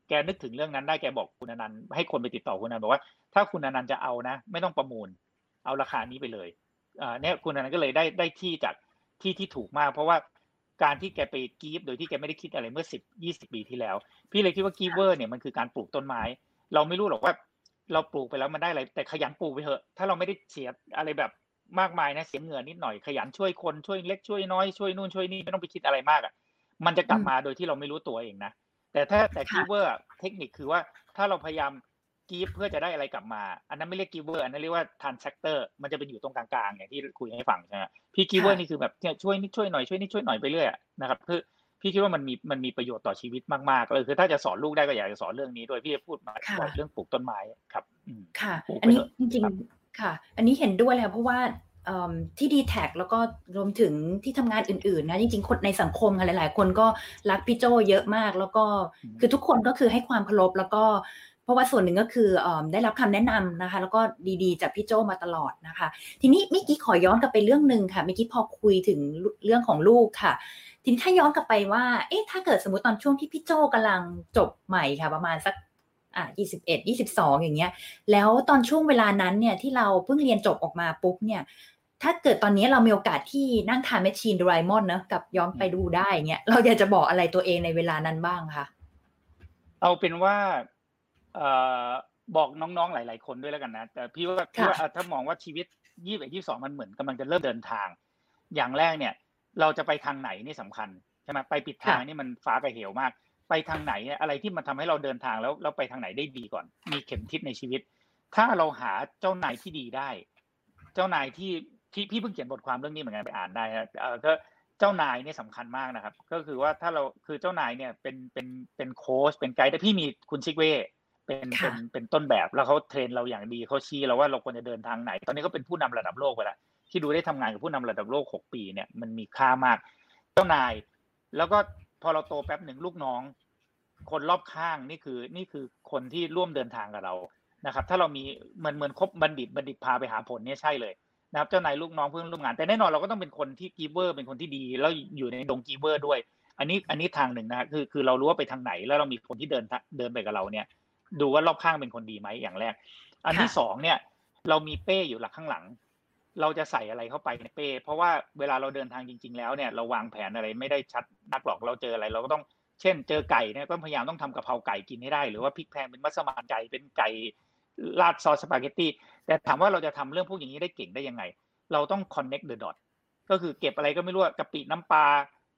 Speaker 3: แกนึกถึงเรื่องนั้นได้แกบอกคุณอนันต์ให้คนไปติดต่อคุณอนันต์บอกว่าถ้าคุณอนันต์จะเอานะไม่ต้องประมูลเอาราคานี้ไปเลยอ่าเนี่ยคุณอนันต์ก็เลยได้ได้ที่จากที่ที่ถูกมากเพราะว่าการที่แกไปกีฟโดยที่แกไม่ได้คิดอะไรเมื่อสิบ ยี่สิบปีที่แล้วพี่เลยคิดว่ากีเวอร์เนี่ยมันคือการปลูกต้นไม้เราไม่รู้หรอกว่าเราปลูกไปแล้วมันได้อะไรแต่ขยันปลูกไปเถอะถ้าเราไม่ได้เสียอะไรแบบมากมายนะเสียเหงื่อนิดหน่อยขยันช่วยคนช่วยเล็กช่วยน้อยช่วยนู่นช่วยนี่ไม่ต้องไปคิดอะไรมากอ่ะมันจะกลับมาโดยที่เราไม่รู้ตัวเองนะแต่ถ้าแต่กีเวอร์เทคนิคคือว่าถ้าเราพยายามกีฟเพื่อจะได้อะไรกลับมาอันนั้นไม่เรียกกีเวอร์อันนั้นเรียกว่าทรานแซคเตอร์มันจะเป็นอยู่ตรงกลางๆอย่างที่คุยให้ฟังใช่ไหมพี่กีเวอร์นี่คือแบบเนี่ยช่วยนิดช่วยหน่อยช่วยนิดช่วยหน่อยไปเรื่อยนะครับคือพี่คิดว่ามันมีมันมีประโยชน์ต่อชีวิตมากๆเลยคือถ้าจะสอนลูกได้ก็อยากจะสอนเรื่องนี้โดยพี่จะพูดมาเรื่องปลูกต้นไม้ครับ
Speaker 2: ค่ะอันนี้จริงๆค่ะอันนี้เห็นด้วยเลยเพราะว่าที่ ดี แท็ก แล้วก็รวมถึงที่ทำงานอื่นๆนะจริงๆคนในสังคมค่ะหลายๆคนก็รักพี่โจเยอะมากแล้วก็คือทุกคนก็คือให้ความเคารพแล้วก็เพราะว่าส่วนหนึ่งก็คือได้รับคำแนะนำนะคะแล้วก็ดีๆจากพี่โจมาตลอดนะคะทีนี้เมื่อกี้ขอย้อนกลับไปเรื่องนึงค่ะเมื่อกี้พอคุยถึงเรื่องของลูกค่ะทีนี้ถ้าย้อนกลับไปว่าเอ๊ะถ้าเกิดสมมุติตอนช่วงที่พี่โจกำลังจบใหม่ค่ะประมาณสักอ่ะยี่สิบเอ็ด ยี่สิบสองอย่างเงี้ยแล้วตอนช่วงเวลานั้นเนี่ยที่เราเพิ่งเรียนจบออกมาปุ๊บเนี่ยถ้าเกิดตอนนี้เรามีโอกาสที่นั่งทานแมชชีนโดราเอมอนเนอะกับย้อนไปดูได้เงี้ยเราอยากจะบอกอะไรตัวเองในเวลานั้นบ้างคะ
Speaker 3: เอาเป็นว่าเอ่อบอกน้องๆหลายๆคนด้วยแล้วกันนะแต่พี่ว่าพี่ว่าถ้ามองว่าชีวิตยี่สิบเอ็ด ยี่สิบสองมันเหมือนกำลังจะเริ่มเดินทางอย่างแรกเนี่ยเราจะไปทางไหนนี่สำคัญใช่ไหมไปปิดทางนี่มันฟ้ากับเหวมากไปทางไหนอะไรที่มันทำให้เราเดินทางแล้วเราไปทางไหนได้ดีก่อนมีเข็มทิศในชีวิตถ้าเราหาเจ้านายที่ดีได้เจ้านายที่ที่พี่เพิ่งเขียนบทความเรื่องนี้เหมือนกันไปอ่านได้ฮะเออก็เจ้านายเนี่ยสำคัญมากนะครับก็คือว่าถ้าเราคือเจ้านายเนี่ยเป็นเป็นเป็นโค้ชเป็นไกด์แต่พี่มีคุณชิกเว่เป็นเป็นเป็นต้นแบบแล้วเขาเทรนเราอย่างดีเขาชี้เราว่าเราควรจะเดินทางไหนตอนนี้ก็เป็นผู้นำระดับโลกไปแล้วที่ดูได้ทำงานกับผู้นำระดับโลกหกปีเนี่ยมันมีค่ามากเจ้านายแล้วก็พอเราโตแป๊บหนึ่งลูกน้องคนรอบข้างนี่คือนี่คือคนที่ร่วมเดินทางกับเรานะครับถ้าเรามีเหมือนเหมือนคบบัณฑิตบัณฑิตพาไปหาผลเนี่ยใช่เลยนะครับเจ้านายลูกน้องเพื่อนร่วมงานแต่แน่นอนเราก็ต้องเป็นคนที่กีเวอร์เป็นคนที่ดีแล้วอยู่ในดงกีเวอร์ด้วยอันนี้อันนี้ทางหนึ่งนะคือคือเรารู้ว่าไปทางไหนแล้วเรามีคนที่เดินเดินไปกับเราเนี่ยดูว่ารอบข้างเป็นคนดีไหมอย่างแรกอันที่สองเนี่ยเรามีเป้อยู่หลักข้างหลังเราจะใส่อะไรเข้าไปในเป้เพราะว่าเวลาเราเดินทางจริงๆแล้วเนี่ยเราวางแผนอะไรไม่ได้ชัดนักหรอกเราเจออะไรเราก็ต้องเช่นเจอไก่เนี่ยก็พยายามต้องทำกะเพราไก่กินให้ได้หรือว่าพริกแพงเป็นมัสมั่นไก่เป็นไก่ราดซอสสปาเกตตี้แต่ถามว่าเราจะทำเรื่องพวกอย่างนี้ได้เก่งได้ยังไงเราต้อง connect the dot ก็คือเก็บอะไรก็ไม่รู้กะปิน้ำปลา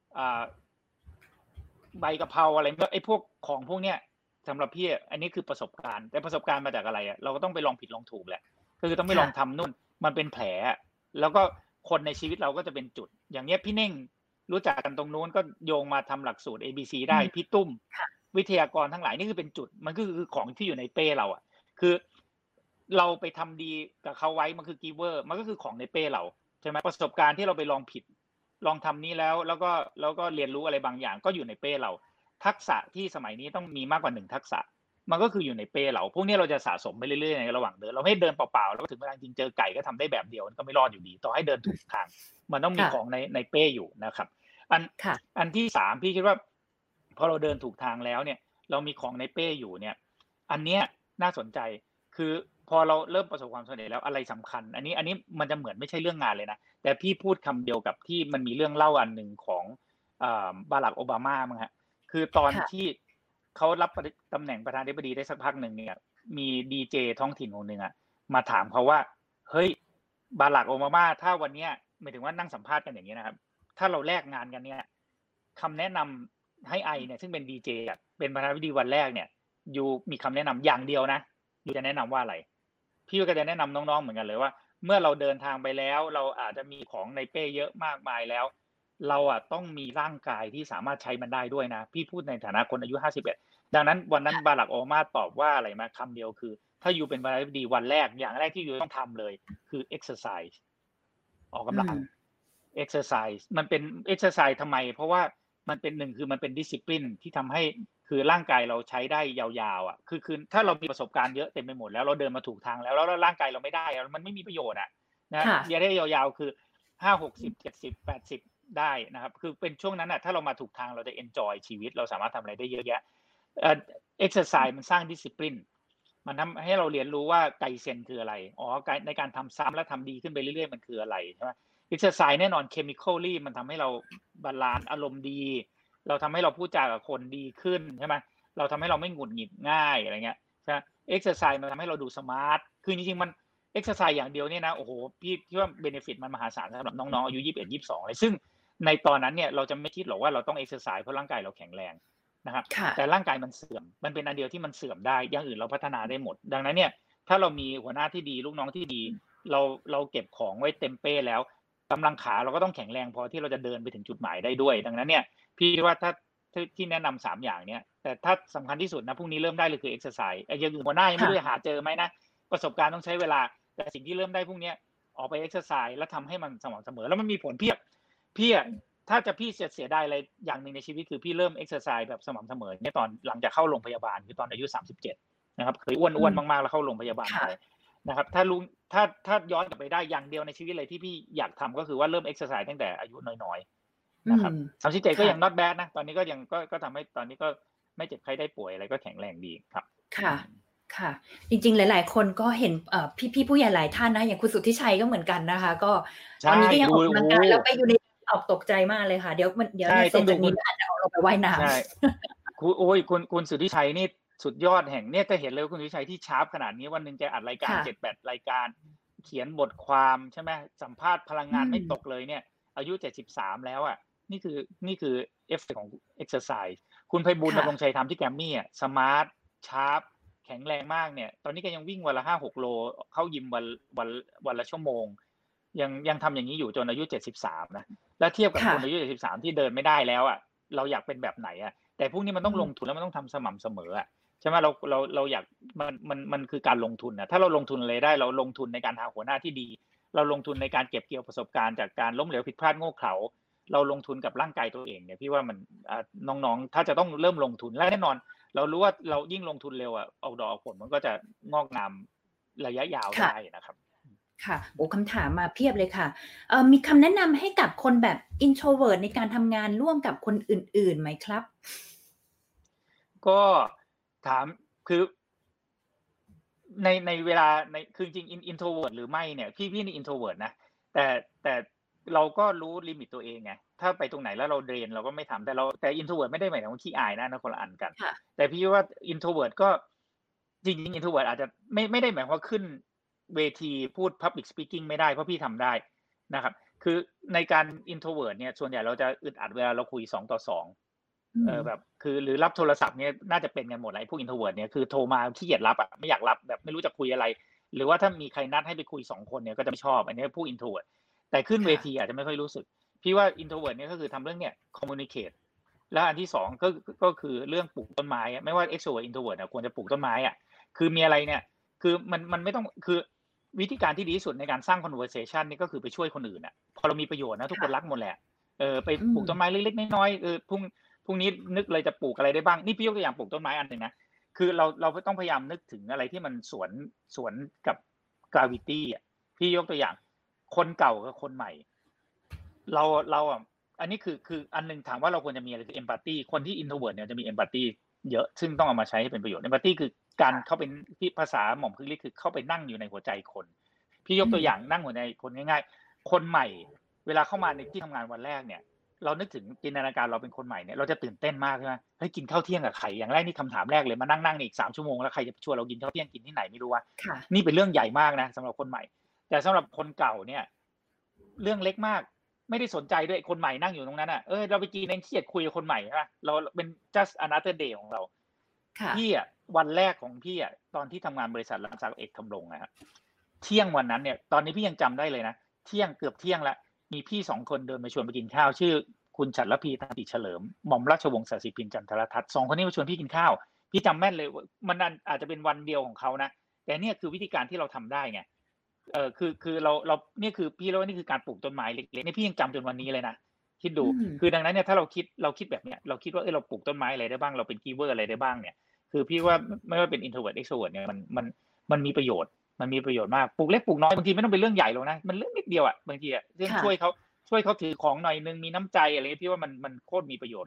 Speaker 3: ใบกะเพราอะไรไอ้พวกของพวกเนี้ยสำหรับพี่อันนี้คือประสบการณ์แต่ประสบการณ์มาจากอะไรอ่ะเราก็ต้องไปลองผิดลองถูกแหละคือต้องไปลองทำนู่นมันเป็นแผลแล้วก็คนในชีวิตเราก็จะเป็นจุดอย่างเนี้ยพี่เน่งรู้จักกันตรงนู้นก็โยงมาทำหลักสูตร เอ บี ซี ได้พี่ตุ้มวิทยากรทั้งหลายนี่คือเป็นจุดมันก็คือของที่อยู่ในเป้เราอ่ะคือเราไปทำดีกับเขาไว้มันคือกีเวอร์มันก็คือของในเป้เราใช่ไหมประสบการณ์ที่เราไปลองผิดลองทำนี้แล้วแล้วก็แล้วก็เรียนรู้อะไรบางอย่างก็อยู่ในเป้เราทักษะที่สมัยนี้ต้องมีมากกว่าหนึ่งทักษะมันก็คืออยู่ในเป้เราพวกนี้เราจะสะสมไปเรื่อยๆในระหว่างเดินเราไม่เดินเปล่าๆแล้วก็ถึงเวลาจริงเจอไก่ก็ทำได้แบบเดียวมันก็ไม่รอดอยู่ดีต่อให้เดินถูกทางมันต้องมีของในในเป้อยู่นะครับอันอันที่สามพี่คิดว่าพอเราเดินถูกทางแล้วเนี่ยเรามีของในเป้อยู่เนี่ยอันเนี้ยน่าสนใจคือพอเราเริ่มประสบความสำเร็จแล้วอะไรสำคัญอันนี้อันนี้มันจะเหมือนไม่ใช่เรื่องงานเลยนะแต่พี่พูดคำเดียวกับที่มันมีเรื่องเล่าอันหนึ่งของบารักโอบามามั้งฮะคือตอนที่เขารับตำแหน่งประธานาธิบดีได้สักพักหนึ่งเนี่ยมีดีเจท้องถิ่นคนหนึ่งอ่ะมาถามเขาว่าเฮ้ยบารักโอบามาถ้าวันเนี้ยหมายถึงว่านั่งสัมภาษณ์กันอย่างนี้นะครับถ้าเราแลกงานกันเนี่ยคำแนะนำให้ไอเนี่ยซึ่งเป็นดีเจอ่ะเป็นประธานาธิบดีวันแรกเนี่ยอยู่มีคำแนะนำอย่างเดียวนะอยู่จะแนะนำว่าอะไรพี่ก็จะแนะนำน้องๆเหมือนกันเลยว่าเมื่อเราเดินทางไปแล้วเราอาจจะมีของในเป้เยอะมากมายแล้วเราอ่ะต้องมีร่างกายที่สามารถใช้มันได้ด้วยนะพี่พูดในฐานะคนอายุห้าสิบเอ็ดดังนั้นวันนั้นบารักโอบามาตอบว่าอะไรมาคำเดียวคือถ้าอยู่เป็นประธานาธิบดีวันแรกอย่างแรกที่อยู่ต้องทำเลยคือ exercise ออกกำลัง exercise มันเป็น exercise ทำไมเพราะว่ามันเป็นหนึ่งคือมันเป็น discipline ที่ทำให้คือร่างกายเราใช้ได้ยาวๆอ่ะคือคือถ้าเรามีประสบการณ์เยอะเต็มไปหมดแล้วเราเดินมาถูกทางแล้วแล้วร่างกายเราไม่ได้มันไม่มีประโยชน์อ่ะนะอย่าได้ยาวๆคือห้า หกสิบ เจ็ดสิบ แปดสิบได้นะครับคือเป็นช่วงนั้นน่ะถ้าเรามาถูกทางเราจะ enjoy ชีวิตเราสามารถทำอะไรได้เยอะแยะเอ่อ exercise มันสร้าง discipline มันทำให้เราเรียนรู้ว่าไกเซนคืออะไรอ๋อในการทำซ้ำและทำดีขึ้นไปเรื่อยๆมันคืออะไรใช่ไหม exercise แน่นอน chemically มันทำให้เราบาลานซ์อารมณ์ดีเราทำให้เราพูดจากับคนดีขึ้นใช่ไหมเราทำให้เราไม่หงุดหงิดง่ายอะไรเงี้ยใช่ไหม exercise มันทำให้เราดูสมาร์ทคือจริงๆมัน exercise อย่างเดียวเนี่ยนะโอ้โหพี่พี่ว่า benefit มันมหาศาลสำหรับน้องๆอายุยี่สิบเอ็ด ยี่สิบสองเลยซึ่งในตอนนั้นเนี่ยเราจะไม่คิดหรอกว่าเราต้อง exercise เพราะร่างกายเราแข็งแรงนะครับแต่ร่างกายมันเสื่อมมันเป็นอันเดียวที่มันเสื่อมได้อย่างอื่นเราพัฒนาได้หมดดังนั้นเนี่ยถ้าเรามีหัวหน้าที่ดีลูกน้องที่ดีเราเราเก็บของไว้เต็มเป้แล้วกำลังขาเราก็ต้องแข็งแรงพอที่เราจะเดินไปถึงจุดหมายได้ด้วยดังนั้นเนี่ยพี่ว่าถ้าที่แนะนำสามอย่างเนี้ยแต่ถ้าสำคัญที่สุดนะพรุ่งนี้เริ่มได้เลยคือ exercise ไอ้อย่างอื่นหัวหน้ายังไม่รู้จะหาเจอไหมนะประสบการณ์ต้องใช้เวลาแต่สิ่งที่เริ่มได้พรุ่งนี้ออกไป exercise แล้วทำให้มันสม่ำเสมอแล้วมันมีผลเพียบพี่ถ้าจะพี่จะเสียดายอะไรอย่างหนึ่งในชีวิตคือพี่เริ่ม exercise แบบสม่ำเสมอเนี่ยตอนหลังจากเข้าโรงพยาบาลคือตอนอายุสามสิบเจ็ดนะครับเคยอ้วนๆมากๆแล้วเข้าโรงพยาบาลไปนะครับถ้าลุงถ้าถ้าย้อนกลับไปได้อย่างเดียวในชีวิตเลยที่พี่อยากทำก็คือว่าเริ่ม exercise ตั้งแต่อายุน้อยๆนะครับสามสิบเจ็ดก็ยัง not bad นะตอนนี้ก็ยังก็ก็ทำให้ตอนนี้ก็ไม่เจ็บไข้ได้ป่วยอะไรก็แข็งแรงดีครับ
Speaker 2: ค่ะค่ะจริงๆหลายๆคนก็เห็นพี่ๆผู้ใหญ่หลายท่านนะอย่างคุณสุทธิชัยก็เหมือนกันนะคะก็ตอนนี้ก็ยังออกกำลังกายแล้วไปอยู่ในออกตกใจมากเลยค่ะเดี๋ยวมันเดี๋ยวเสร็จจากนี้อาจจะเอาลงไปว่ายน้ำ
Speaker 3: ใช่คุณโอ้ยคุณคุณสุทธิชัยนี่สุดยอดแห่งเนี่ยจะเห็นเลยคุณสุทธิชัยที่ชาร์ปขนาดนี้วันนึงแกอัดรายการ เจ็ดแปด รายการเขียนบทความใช่ไหมสัมภาษณ์พลังงานไม่ตกเลยเนี่ยอายุเจ็ดสิบสามแล้วอ่ะนี่คือนี่คือเอฟเฟกต์ของ exercise คุณไพบูลย์ ดำรงชัยทำที่แกรมมี่อ่ะสมาร์ทชาร์ปแข็งแรงมากเนี่ยตอนนี้ก็ยังวิ่งวันละ ห้าหก โลเข้ายิมวันวันวันละชั่วโมงยังยังทำอย่างนี้อยู่จนอายุเจ็ดสิบสามนะแล้วเทียบกับคนอายุเจ็ดสิบสามที่เดินไม่ได้แล้วอ่ะเราอยากเป็นแบบไหนอ่ะแต่พวกนี้มันต้องลงทุนแล้วมันต้องทำสม่ำเสมออ่ะใช่ไหมเราเราเราอยากมันมันมันคือการลงทุนนะถ้าเราลงทุนอะไรได้เราลงทุนในการหาหัวหน้าที่ดีเราลงทุนในการเก็บเกี่ยวประสบการณ์จากการล้มเหลวผิดพลาดโง่เขลาเราลงทุนกับร่างกายตัวเองเนี่ยพี่ว่ามันน้องๆถ้าจะต้องเริ่มลงทุนและแน่นอนเรารู้ว่าเรายิ่งลงทุนเร็วอ่ะเอาดอกผลมันก็จะงอกงามระยะยาวได้นะครับ
Speaker 2: ค่ะโอ้คำถามมาเพียบเลยค่ะเอ่อมีคำแนะนำให้กับคนแบบ introvert ในการทำงานร่วมกับคนอื่นๆไหมครับ
Speaker 3: ก็ถามคือในในเวลาในคือจริง introvert หรือไม่เนี่ยพี่พี่นี่ introvert นะแต่แต่เราก็รู้ลิมิตตัวเองไงถ้าไปตรงไหนแล้วเราเดรนเราก็ไม่ทำแต่เราแต่ introvert ไม่ได้หมายถึงว่าขี้อายนะนะคนละอันกันแต่พี่ว่า introvert ก็จริงๆ introvert อาจจะไม่ไม่ได้หมายความว่าขึ้นเวทีพูด public speaking ไม่ได้เพราะพี่ทำได้นะครับคือในการ introvert เนี่ยส่วนใหญ่เราจะอึดอัดเวลาเราคุยสองต่อสองเออแบบคือหรือรับโทรศัพท์เนี่ยน่าจะเป็นกันหมดเลยพวก introvert เนี่ยคือโทรมาขี้เกียจรับอ่ะไม่อยากรับแบบไม่รู้จะคุยอะไรหรือว่าถ้ามีใครนัดให้ไปคุยสองคนเนี่ยก็จะไม่ชอบอันนี้พวก introvert แต่ขึ้นเวทีอาจจะไม่ค่อยรู้สึกพี่ว่า introvert เนี่ยก็คือทำเรื่องเนี่ย communicate แล้วอันที่สองก็ก็คือเรื่องปลูกต้นไม้ไม่ว่า extrovert introvert อ่ะควรจะปลูกต้นไม้อ่ะคือมีอะไรเนี่ยคือมันมันไม่ต้องคือวิธีการที่ดีที่สุดในการสร้าง conversation นี่ก็คือไปช่วยคนอื่นอ่ะพอเรามีประโยชน์นะทุกคนรักหมดแหละเออไปปลูกต้นไม้เล็กๆน้อยๆเออพรุ่งพรุ่งนี้นึกเลยจะปลูกอะไรได้บ้างนี่พี่ยกตัวอย่างปลูกต้นไม้อันนึงนะคือเราเราต้องพยายามนึกถึงอะไรที่มันสวนสวนกับ gravity อ่ะพี่ยกตัวอย่างคนเก่ากับคนใหม่เราเราอ่ะอันนี้คือคืออันนึงถามว่าเราควรจะมีอะไรคือ empathy คนที่ introvert เนี่ยจะมี empathy เยอะซึ่งต้องเอามาใช้ให้เป็นประโยชน์ empathy คือการเข้าเป็นที่ภาษาหม่อมคึกฤทธิ์คือเข้าไปนั่งอยู่ในหัวใจคนพี่ยกตัวอย่างนั่งหัวใจคนง่ายๆคนใหม่เวลาเข้ามาในที่ทำงานวันแรกเนี่ยเรานึกถึงจินตนาการเราเป็นคนใหม่เนี่ยเราจะตื่นเต้นมากใช่ไหมเฮ้ยกินข้าวเที่ยงกับใครอย่างแรกนี่คำถามแรกเลยมานั่งนั่งอีกสามชั่วโมงแล้วใครจะชวนเรากินข้าวเที่ยงกินที่ไหนไม่รู้ว่านี่เป็นเรื่องใหญ่มากนะสำหรับคนใหม่แต่สำหรับคนเก่าเนี่ยเรื่องเล็กมากไม่ได้สนใจด้วยคนใหม่นั่งอยู่ตรงนั้นอ่ะเออเราไปกินเองเครียดคุยกับคนใหม่ใช่ไหมเราเป็น just another day ของเราพี่อ่ะวันแรกของพี่อ่ะตอนที่ทำงานบริษัทหลังจากเอกทำรงนะครับเที่ยงวันนั้นเนี่ยตอนนี้พี่ยังจำได้เลยนะเที่ยงเกือบเที่ยงแล้วมีพี่สองคนเดินมาชวนไปกินข้าวชื่อคุณฉัตรพีตันติเฉลิมหม่อมราชวงศ์ศศิพินจันทรทัศน์สองคนนี้มาชวนพี่กินข้าวพี่จำแม่นเลยมันอาจจะเป็นวันเดียวของเขานะแต่เนี่ยคือวิธีการที่เราทำได้ไงเออคือคือเราเราเนี่ยคือพี่แล้วนี่คือการปลูกต้นไม้เล็กๆนี่พี่ยังจำจนวันนี้เลยนะคิดดูคือดังนั้นเนี่ยถ้าเราคิดเราคิดแบบเนี้ยเราคิดว่าเออเราปลูกต้นไม้อะไรได้บ้างเราเป็นกีเวอร์อะไรได้บ้างเนี่ยคือพี่ว่าไม่ว่าเป็น introvert extrovert เนี่ยมันมันมันมีประโยชน์มันมีประโยชน์มากปลูกเล็กปลูกน้อยบางทีไม่ต้องเป็นเรื่องใหญ่หรอกนะมันเรื่องนิดเดียวอ่ะบางทีอ่ะเรื่องช่วยเขาช่วยเขาถือของหน่อยนึงมีน้ำใจอะไรพี่ว่ามันมันโคตรมีประโยชน์เลย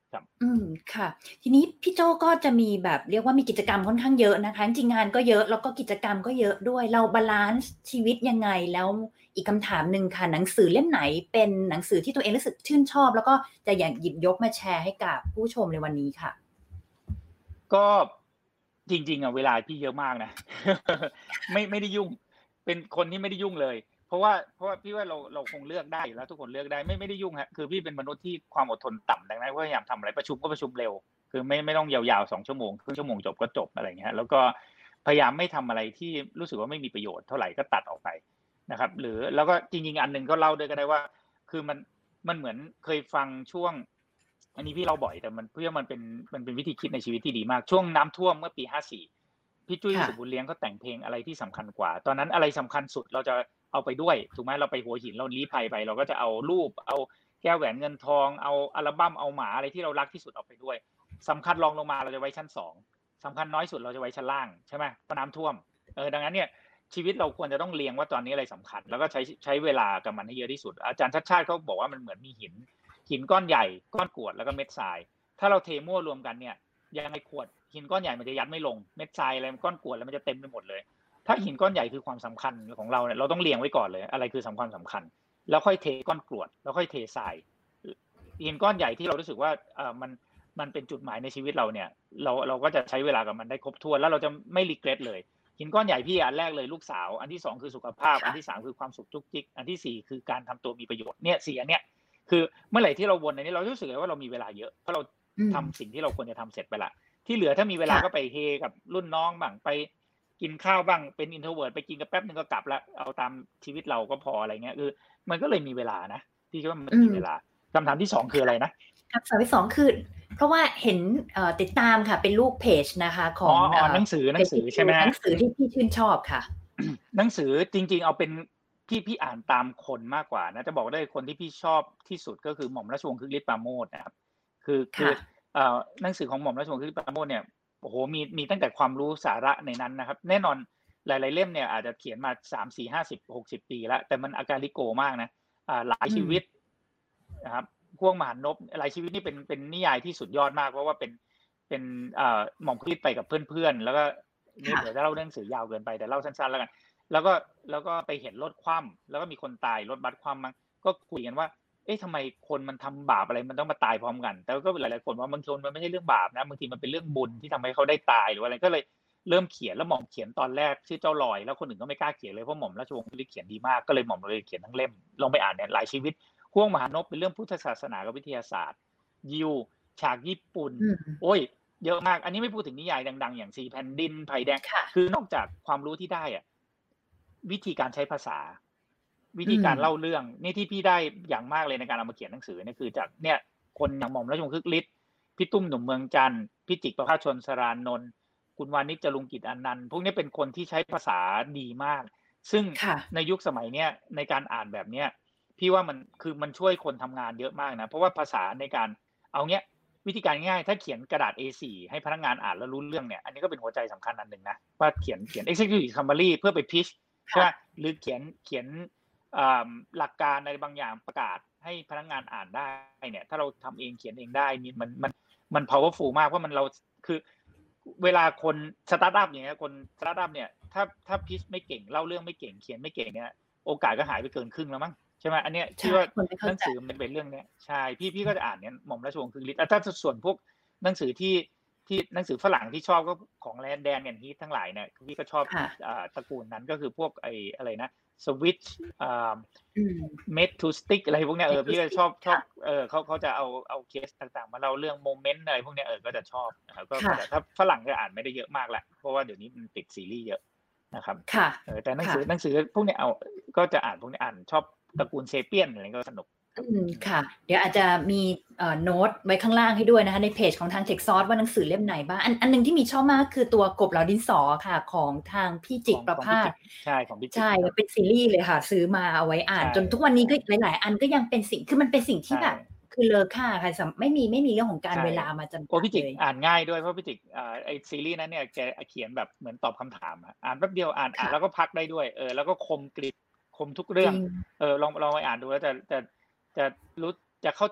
Speaker 3: ครับ
Speaker 2: อืมค่ะทีนี้พี่โจ้ก็จะมีแบบเรียกว่ามีกิจกรรมค่อนข้างเยอะนะคะจริงๆงานก็เยอะแล้วก็กิจกรรมก็เยอะด้วยเราบาลันซ์ชีวิตยังไงแล้วอีกคำถามหนึ่งค่ะหนังสือเล่มไหนเป็นหนังสือที่ตัวเองรู้สึกชื่นชอบแล้วก็จะอยากหยิบยกมาแชร์ให้กับผู้ชมในวันนี้ค่ะ
Speaker 3: ก็จริงๆอ่ะเวลาพี่เยอะมากนะ ไม่ไม่ได้ยุ่งเป็นคนที่ไม่ได้ยุ่งเลยเพราะว่าเพราะว่าพี่ว่าเราเราคงเลือกได้อยู่แล้วทุกคนเลือกได้ไม่ไม่ได้ยุ่งฮะคือพี่เป็นมนุษย์ที่ความอดทนต่ำดังนั้นก็พยายามทำอะไรประชุมก็ประชุมเร็วคือไม่ไม่ต้องยาวๆสองชั่วโมงครึ่งชั่วโมงจบก็จบอะไรอย่างเงี้ยแล้วก็พยายามไม่ทำอะไรที่รู้สึกว่าไม่มีประโยชน์เท่าไหร่ก็ตัดออกไปนะครับหรือแล้วก็จริงๆอันหนึ่งก็เล่าด้วยก็ได้ว่าคือมันมันเหมือนเคยฟังช่วงอันนี้พี่เล่าบ่อยแต่มันเพื่อมันเป็นมันเป็นวิธีคิดในชีวิตที่ดีมากช่วงน้ำท่วมเมื่อปีห้าสี่พี่จุ้ยสุบุญเลี้ยงเขาแต่งเพลงอะไรที่สำคัญกว่าตอนนั้นอะไรสำคัญสุดเราจะเอาไปด้วยถูกไหมเราไปหัวหินเราลี้ภัยไปเราก็จะเอารูปเอาแก้วแหวนเงินทองเอาอัลบั้มเอาหมาอะไรที่เรารักที่สุดเอาไปด้วยสำคัญรองลงมาเราจะไว้ชั้นสองสำคัญน้อยสุดเราจะไว้ชั้นล่างใช่ไหมเพราะน้ำท่วมเออดังนั้นเนี่ยชีวิตเราควรจะต้องเรียงว่าตอนนี้อะไรสำคัญแล้วก็ใช้ใช้เวลากับมันให้เยอะที่สุดอาจารย์ชัดชาติเขาบอกว่ามันเหมือนมีหินหินก้อนใหญ่ก้อนกรวดแล้วก็เม็ดทรายถ้าเราเทมั่วรวมกันเนี่ยยังไงขวดหินก้อนใหญ่มันจะยัดไม่ลงเม็ดทรายอะไรก้อนกรวดแล้วมันจะเต็มไปหมดเลยถ้าหินก้อนใหญ่คือความสำคัญของเราเนี่ยเราต้องเรียงไว้ก่อนเลยอะไรคือสำคัญสำคัญแล้วค่อยเทก้อนกรวดแล้วค่อยเททรายหินก้อนใหญ่ที่เรารู้สึกว่าเออมันมันเป็นจุดหมายในชีวิตเราเนี่ยเราเราก็จะใช้เวลากับมันได้ครบถ้วนแล้วเราจะไม่รีเกรสเลยหินก้อนใหญ่พี่อันแรกเลยลูกสาวอันที่สองคือสุขภาพอันที่สามคือความสุขจุกจิกอันที่สี่คือการทำตัวมีประโยชน์เนี่ยสี่อันเนี้ยคือเมื่อไหร่ที่เราวนในนี้เรารู้สึกเลยว่าเรามีเวลาเยอะเพราะเราทำสิ่งที่เราควรจะทำเสร็จไปละที่เหลือถ้ามีเวลาก็ไปเฮกับรุ่นน้องบ้างไปกินข้าวบ้างเป็นอินโทรเวิร์ตไปกินกับแป๊บนึงก็กลับละเอาตามชีวิตเราก็พออะไรเงี้ยคือมันก็เลยมีเวลานะพี่คิดว่ามันมีเวลาคำถามที่สองคืออะไรนะ
Speaker 2: คำถามที่สองคือเพราะว่าเห็นติดตามค่ะเป็นลูกเพจนะคะของ
Speaker 3: หนังสือหนังสือใช่ไหม
Speaker 2: หนังสือที่พี่ชื่นชอบค่ะ
Speaker 3: หนังสือจริงๆเอาเป็นพี่พี่อ่านตามคนมากกว่านะจะบอกได้คนที่พี่ชอบที่สุดก็คือหม่อมราชวงศ์คึกฤทธิ์ปราโมชนะครับคือคือเอ่อหนังสือของหม่อมราชวงศ์คึกฤทธิ์ปราโมชเนี่ยโอ้โหมีมีตั้งแต่ความรู้สาระในนั้นนะครับแน่นอนหลายๆเล่มเนี่ยอาจจะเขียนมาสาม สี่ ห้าสิบ หกสิบปีแล้วแต่มันอาการลิโกมากนะอ่าหลายชีวิตนะครับพวกมหานพหลายชีวิตนี่เป็นเป็นนิยายที่สุดยอดมากเพราะว่าเป็นเป็นเอ่อหม่อมคึกฤทธิ์ไปกับเพื่อนๆแล้วก็นี่เดี๋ยวจะเล่าเรื่องหนังสือยาวเกินไปแต่เล่าสั้นๆแล้วกันแล้วก็แล้วก็ไปเห็นรถคว่ำแล้วก็มีคนตายรถบัสคว่ำมั้งก็คุยกันว่าเอ๊ะทำไมคนมันทำบาปอะไรมันต้องมาตายพร้อมกันแต่ก็หลายๆคนว่าบางคนมันไม่ใช่เรื่องบาปนะบางทีมันเป็นเรื่องบุญที่ทำให้เขาได้ตายหรืออะไรก็เลยเริ่มเขียนแล้วหม่อมเขียนตอนแรกชื่อเจ้าลอยแล้วคนอื่นก็ไม่กล้าเขียนเลยเพราะหม่อมราชวงศ์คึกฤทธิ์เขียนดีมากก็เลยหม่อมเลยเขียนทั้งเล่มลองไปอ่านเนี่ยหลายชีวิตห่วงมหานพเป็นเรื่องพุทธศาสนากับวิทยาศาสตร์ยิวฉากญี่ปุ่นโอ้ยเยอะมากอันนี้ไม่พูดถึงนิยายดังๆอย่างสี่แผ่นดินไผ่แดงคือนอกจากความรู้ที่ได้อะวิธีการใช้ภาษาวิธีการเล่าเรื่องนี่ที่พี่ได้อย่างมากเลยในการเอามาเขียนหนังสือเนี่ยคือจากเนี่ยคนอย่างหม่อมราชวงศ์คึกฤทธิ์พี่ตุ้มหนุ่มเมืองจันทร์พี่จิกประภาสชนสรานนท์คุณวานิชจรุงกิจอนันต์พวกนี้เป็นคนที่ใช้ภาษาดีมากซึ่งในยุคสมัยเนี้ยในการอ่านแบบเนี้ยพี่ว่ามันคือมันช่วยคนทำงานเยอะมากนะเพราะว่าภาษาในการเอาเนี้ยวิธีการง่ายถ้าเขียนกระดาษ เอ สี่ ให้พนักงานอ่านแล้วรู้เรื่องเนี่ยอันนี้ก็เป็นหัวใจสำคัญอันหนึ่งนะว่าเขียนเขียน executive summary เพื่อไป pitch ใช่ไหมหรือเขียนเขียนหลักการอะไรบางอย่างประกาศให้พนักงานอ่านได้เนี่ยถ้าเราทำเองเขียนเองได้นี่มันมันมัน powerful มากเพราะมันเราคือเวลาคนสตาร์ทอัพอย่างเงี้ยคนสตาร์ทอัพเนี่ยถ้าถ้า pitch ไม่เก่งเล่าเรื่องไม่เก่งเขียนไม่เก่งเนี่ยโอกาสก็หายไปเกินครึ่งแล้วมั้งใช่ไหมอันเนี้ยที่ว่าหนังสือมันเป็นเรื่องเนี้ยใช่พี่พี่ก็จะอ่านเนี่ยหม่อมราชวงศ์คึกฤทธิ์ถ้าส่วนพวกหนังสือที่ที่หนังสือฝรั่งที่ชอบก็ของแลนแดนแอนฮีททั้งหลายเนี่ยพี่ก็ชอบตระกูลนั้นก็คือพวกไอ้อะไรนะสวิตช์อ่าเมททูสติ๊กอะไรพวกเนี้ยเออพี่ก็ชอบชอบเออเขาเขาจะเอาเอาเคสต่างๆมาเล่าเรื่องโมเมนต์อะไรพวกเนี้ยเออก็จะชอบนะครับก็แต่ถ้าฝรั่งก็อ่านไม่ได้เยอะมากแหละเพราะว่าเดี๋ยวนี้มันติดซีรีส์เยอะนะครับเออแต่หนังสือหนังสือพวกเนี้ยเอาก็จะอ่านพวกนี้อ่านชอบตระกูลเซเปียนอะไรก็สนุก
Speaker 2: อืมค่ะเดี๋ยวอาจจะมีเอ่อโน้ตไว้ข้างล่างให้ด้วยนะคะในเพจของทาง TechSauce ว่าหนังสือเล่มไหนบ้างอันอันนึงที่มีชอบมากคือตัวกบเหลาดินสอค่ะของทางพี่จิกประภาส
Speaker 3: ใช่ของพี่จิก
Speaker 2: ใช่เป็นซีรีส์เลยค่ะซื้อมาเอาไว้อ่านจนทุกวันนี้ก็หลายๆอันก็ยังเป็นสิ่งคือมันเป็นสิ่งที่แบบคือเลอค่าค่ะไม่มีไม่มีเรื่องของการเวลามาจำกัด
Speaker 3: เลยพี่จิกอ่านง่ายด้วยเพราะพี่จิกอ่าไอ้ซีรีส์นั้นเนี่ยแกเขียนแบบเหมือนตอบคำถามอ่านแป๊บเดียวอ่านอ่านแล้วก็พักได้ด้วยเออแล้วก็คมกริบคมทุกเรื่องเออลองลองไปอ่านดูแล้วจะจะจะรู้จะเข้าใจ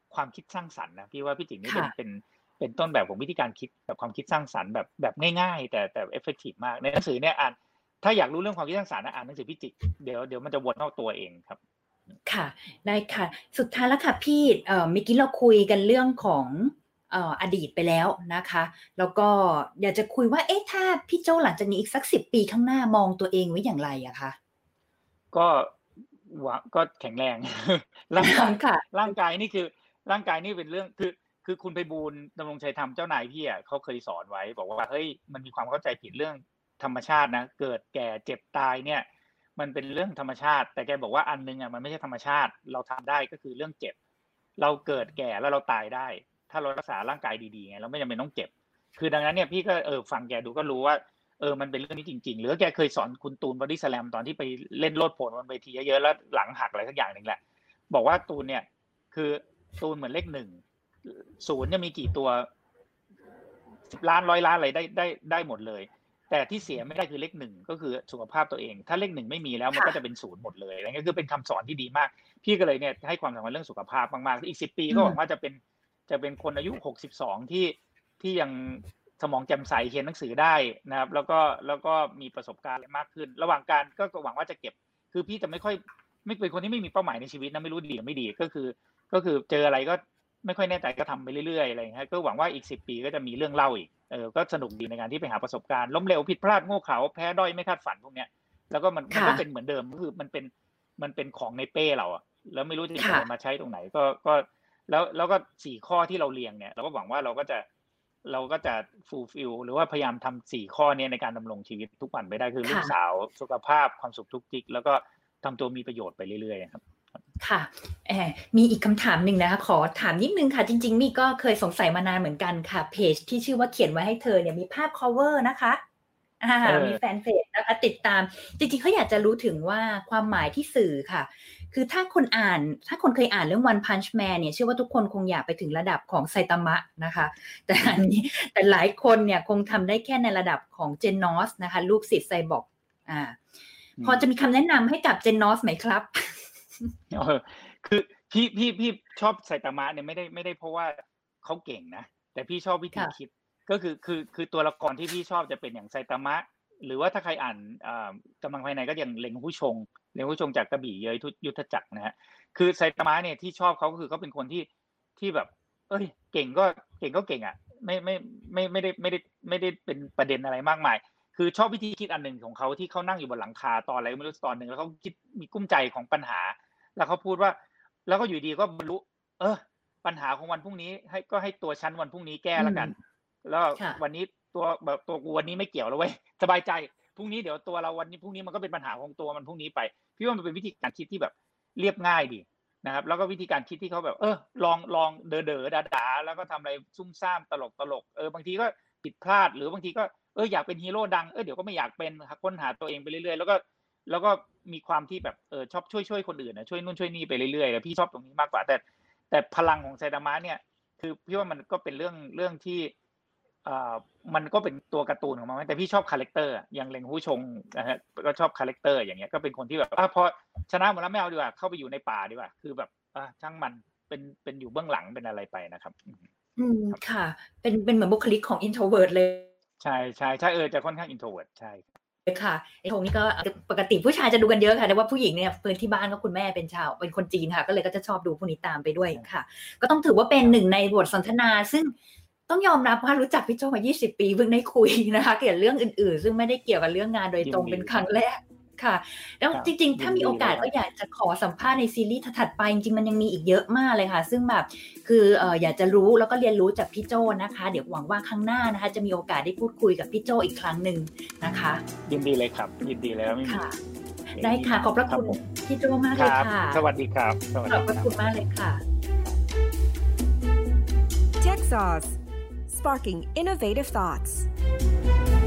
Speaker 3: ความคิดสร้างสรรค์นะพี่ว่าพี่จิ๋งนี่เป็นเป็นเป็นต้นแบบของวิธีการคิดแบบความคิดสร้างสรรค์แบบแบบง่ายๆแต่แต่เอฟเฟกตีฟมากในหนังสือเนี่ยอ่านถ้าอยากรู้เรื่องความคิดสร้างสรรค์นะอ่านหนังสือพี่จิ๋งเดี๋ยวเดี๋ยวมันจะวนเข้าตัวเองครับ
Speaker 2: ค่ะได้ค่ะสุดท้ายแล้วค่ะพี่เอ่อเมื่อกี้เราคุยกันเรื่องของเอ่ออดีตไปแล้วนะคะแล้วก็อยากจะคุยว่าเอ๊ะถ้าพี่โจ้หลังจากนี้อีกสักสิบปีข้างหน้ามองตัวเองไว้อย่างไรอะคะ
Speaker 3: ก็ว่าก็แข็งแรงร่างกายร่างกายนี่คือร่างกายนี่เป็นเรื่องคือคือคุณไพบูลย์ดำรงชัยธรรมเจ้านายพี่อ่ะเขาเคยสอนไว้บอกว่าเฮ้ยมันมีความเข้าใจผิดเรื่องธรรมชาตินะเกิดแก่เจ็บตายเนี่ยมันเป็นเรื่องธรรมชาติแต่แกบอกว่าอันนึงอ่ะมันไม่ใช่ธรรมชาติเราทำได้ก็คือเรื่องเจ็บเราเกิดแก่แล้วเราตายได้ถ้าเรารักษาร่างกายดีๆไงเราไม่จำเป็นต้องเจ็บคือดังนั้นเนี่ยพี่ก็เออฟังแกดูก็รู้ว่าเออมันเป็นเรื่องนี้จริงๆหรือแกเคยสอนคุณตูนบอดี้สแลมตอนที่ไปเล่นโลดโผนบนเวทีเยอะๆแล้วหลังหักอะไรสักอย่างนึงแหละบอกว่าตูนเนี่ยคือตูนเหมือนเลขหนึ่งศูนย์เนี่ยมีกี่ตัวสิบล้านร้อยล้านอะไรได้ได้ได้หมดเลยแต่ที่เสียไม่ได้คือเลขหนึ่งก็คือสุขภาพตัวเองถ้าเลขหนึ่งไม่มีแล้วมันก็จะเป็นศูนย์หมดเลยอะไรเงี้ยคือเป็นคำสอนที่ดีมากพี่ก็เลยเนี่ยให้ความสำคัญเรื่องสุขภาพมากๆอีกสิบปีก็หวังว่าจะเป็นจะเป็นคนอายุหกสิบสองที่ที่ยังสมองแจ่มใสเขียนหนังสือได้นะครับแล้วก็แล้วก็มีประสบการณ์มากขึ้นระหว่างการก็หวังว่าจะเก็บคือพี่จะไม่ค่อยไม่เป็นคนที่ไม่มีเป้าหมายในชีวิตนะไม่รู้ดีหรือไม่ดีก็คือก็คือเจออะไรก็ไม่ค่อยแน่ใจก็ทำไปเรื่อยๆอะไรอย่างเงี้ยก็หวังว่าอีกสิบปีก็จะมีเรื่องเล่าอีกเออก็สนุกดีในการที่ไปหาประสบการณ์ล้มเหลวผิดพลาดโง่เขลาแพ้ด้อยไม่คาดฝันพวกเนี้ยแล้วก็มันมันก็เป็นเหมือนเดิมก็คือมันเป็นมันเป็นของในเป้เราอะแล้วไม่รู้จะเอามาใช้ตรงไหนก็ก็แล้วแล้วก็สี่ข้อที่เราเรียงเนี่ยเราก็หวังว่าเราก็จะเราก็จะฟูลฟิลหรือว่าพยายามทำสี่ข้อนี้ในการดำรงชีวิตทุกวันไปได้คือลูกสาวสุขภาพความสุขทุกจิกแล้วก็ทำตัวมีประโยชน์ไปเรื่อยๆครับ
Speaker 2: ค่ะแอบมีอีกคำถามหนึ่งนะคะขอถามนิดนึงค่ะจริงๆมี่ก็เคยสงสัยมานานเหมือนกันค่ะเพจที่ชื่อว่าเขียนไว้ให้เธอเนี่ยมีภาพ cover นะคะอ่ามีแฟนเพจนะคะติดตามจริงๆเขาอยากจะรู้ถึงว่าความหมายที่สื่อค่ะคือถ้าคนอ่านถ้าคนเคยอ่านเรื่อง One Punch Man เนี่ยเชื่อว่าทุกคนคงอยากไปถึงระดับของไซตามะนะคะแต่อันนี้แต่หลายคนเนี่ยคงทำได้แค่ในระดับของเจนนอสนะคะลูกศิษย์ไซบอร์กอ่าพอจะมีคำแนะนำให้กับเจนนอสไหมครับ
Speaker 3: เออคือพี่พี่พี่ชอบไซตามะเนี่ยไม่ได้ไม่ได้เพราะว่าเขาเก่งนะแต่พี่ชอบวิธีคิดก็คือคือคือตัวละครที่พี่ชอบจะเป็นอย่างไซตามะหรือว่าถ้าใครอ่านอ่ากำลังภายในก็อย่างเล็งผู้ชงเล็งผู้ชงจากกระบี่เย้ยยุทธจักรนะฮะคือไซตามะเนี่ยที่ชอบเขาก็คือเขาเป็นคนที่ที่แบบเอ้ยเก่งก็เก่งก็เก่งอ่ะไม่ไม่ไม่ไม่ได้ไม่ได้ไม่ได้เป็นประเด็นอะไรมากมายคือชอบวิธีคิดอันหนึ่งของเขาที่เขานั่งอยู่บนหลังคาตอนอะไรไม่รู้ตอนนึงแล้วเขาคิดมีกุ้มใจของปัญหาแล้วเขาพูดว่าแล้วก็อยู่ดีก็บรรลุเออปัญหาของวันพรุ่งนี้ให้ก็ให้ตัวฉันวันพรุ่งนี้แก้แล้วกันแล้ววันนี้ตัวแบบตัวกูวันนี้ไม่เกี่ยวแล้วเว้ยสบายใจพรุ่งนี้เดี๋ยวตัวเราวันนี้พรุ่งนี้มันก็เป็นปัญหาของตัวมันพรุ่งนี้ไปพี่ว่ามันเป็นวิธีการคิดที่แบบเรียบง่ายดีนะครับแล้วก็วิธีการคิดที่เขาแบบเออลองลองเด๋อเด๋อด่าๆแล้วก็ทำอะไรซุ่มซ่ามตลกตลกเออบางทีก็ผิดพลาดหรือบางทีก็เอออยากเป็นฮีโร่ดังเออเดี๋ยวก็ไม่อยากเป็นค้นหาตัวเองไปเรื่อยๆแล้วก็แล้วก็มีความที่แบบเออชอบช่วยช่วยคนอื่นนะช่วยนู่นช่วยนี่ไปเรื่อยๆแล้วพี่ชอบตรงนี้มากกว่าแต่แต่พลังของไซตามะเนี่ยคือพี่ว่ามันก็เป็นเรื่องเรื่องที่อ่ามันก็เป็นตัวการ์ตูนของมันแต่พี่ชอบคาแรคเตอร์อย่างเล็งผู้ชงนะฮะก็ชอบคาแรคเตอร์อย่างเงี้ยก็เป็นคนที่แบบอ่ะพอชนะหมดแล้วไม่เอาดีกว่าเข้าไปอยู่ในป่าดีกว่าคือแบบอ่ะช่างมันเป็นเป็นอยู่เบื้องหลังเป็นอะไรไปนะครับ
Speaker 2: อืมค่ะเป็นเป็นเหมือนบุคลิกของ introvert เลย
Speaker 3: ใช่ใช่ใช่เออจะค่อนข้าง introvert ใช่
Speaker 2: ค่ะไอ้ทงนี่ก็ปกติผู้ชายจะดูกันเยอะค่ะแต่ว่าผู้หญิงเนี่ยเพื่อนที่บ้านก็คุณแม่เป็นชาวเป็นคนจีนค่ะก็เลยก็จะชอบดูพวกนี้ตามไปด้วยค่ะก็ต้องถือว่าเป็นหนึ่งในบทสนทนาซึ่งต้องยอมรับว่ารู้จักพี่โจ้มายี่สิบปีเพิ่งได้คุยนะคะเกี่ยวกับเรื่องอื่นๆซึ่งไม่ได้เกี่ยวกับเรื่องงานโดยตรงเป็นครั้งแรกค่ะแล้วจริงๆถ้ามีโอกาสก็อยากจะขอสัมภาษณ์ในซีรีส์ถัดไปจริงๆมันยังมีอีกเยอะมากเลยค่ะซึ่งแบบคือเอ่ออยากจะรู้แล้วก็เรียนรู้จากพี่โจ้นะคะเดี๋ยวหวังว่าครั้งหน้านะคะจะมีโอกาสได้พูดคุยกับพี่โจ้อีกครั้งนึงนะคะ
Speaker 3: ยินดีเลยครับยินดีแล้ว
Speaker 2: ค่ะได้ค่ะขอบพระคุณพี่โจ้มากเลยค่ะ
Speaker 3: สวัสดีครับ
Speaker 2: ขอบพระคุณมากเลยค่ะ
Speaker 1: Tech Sauce Sparking Innovative Thoughts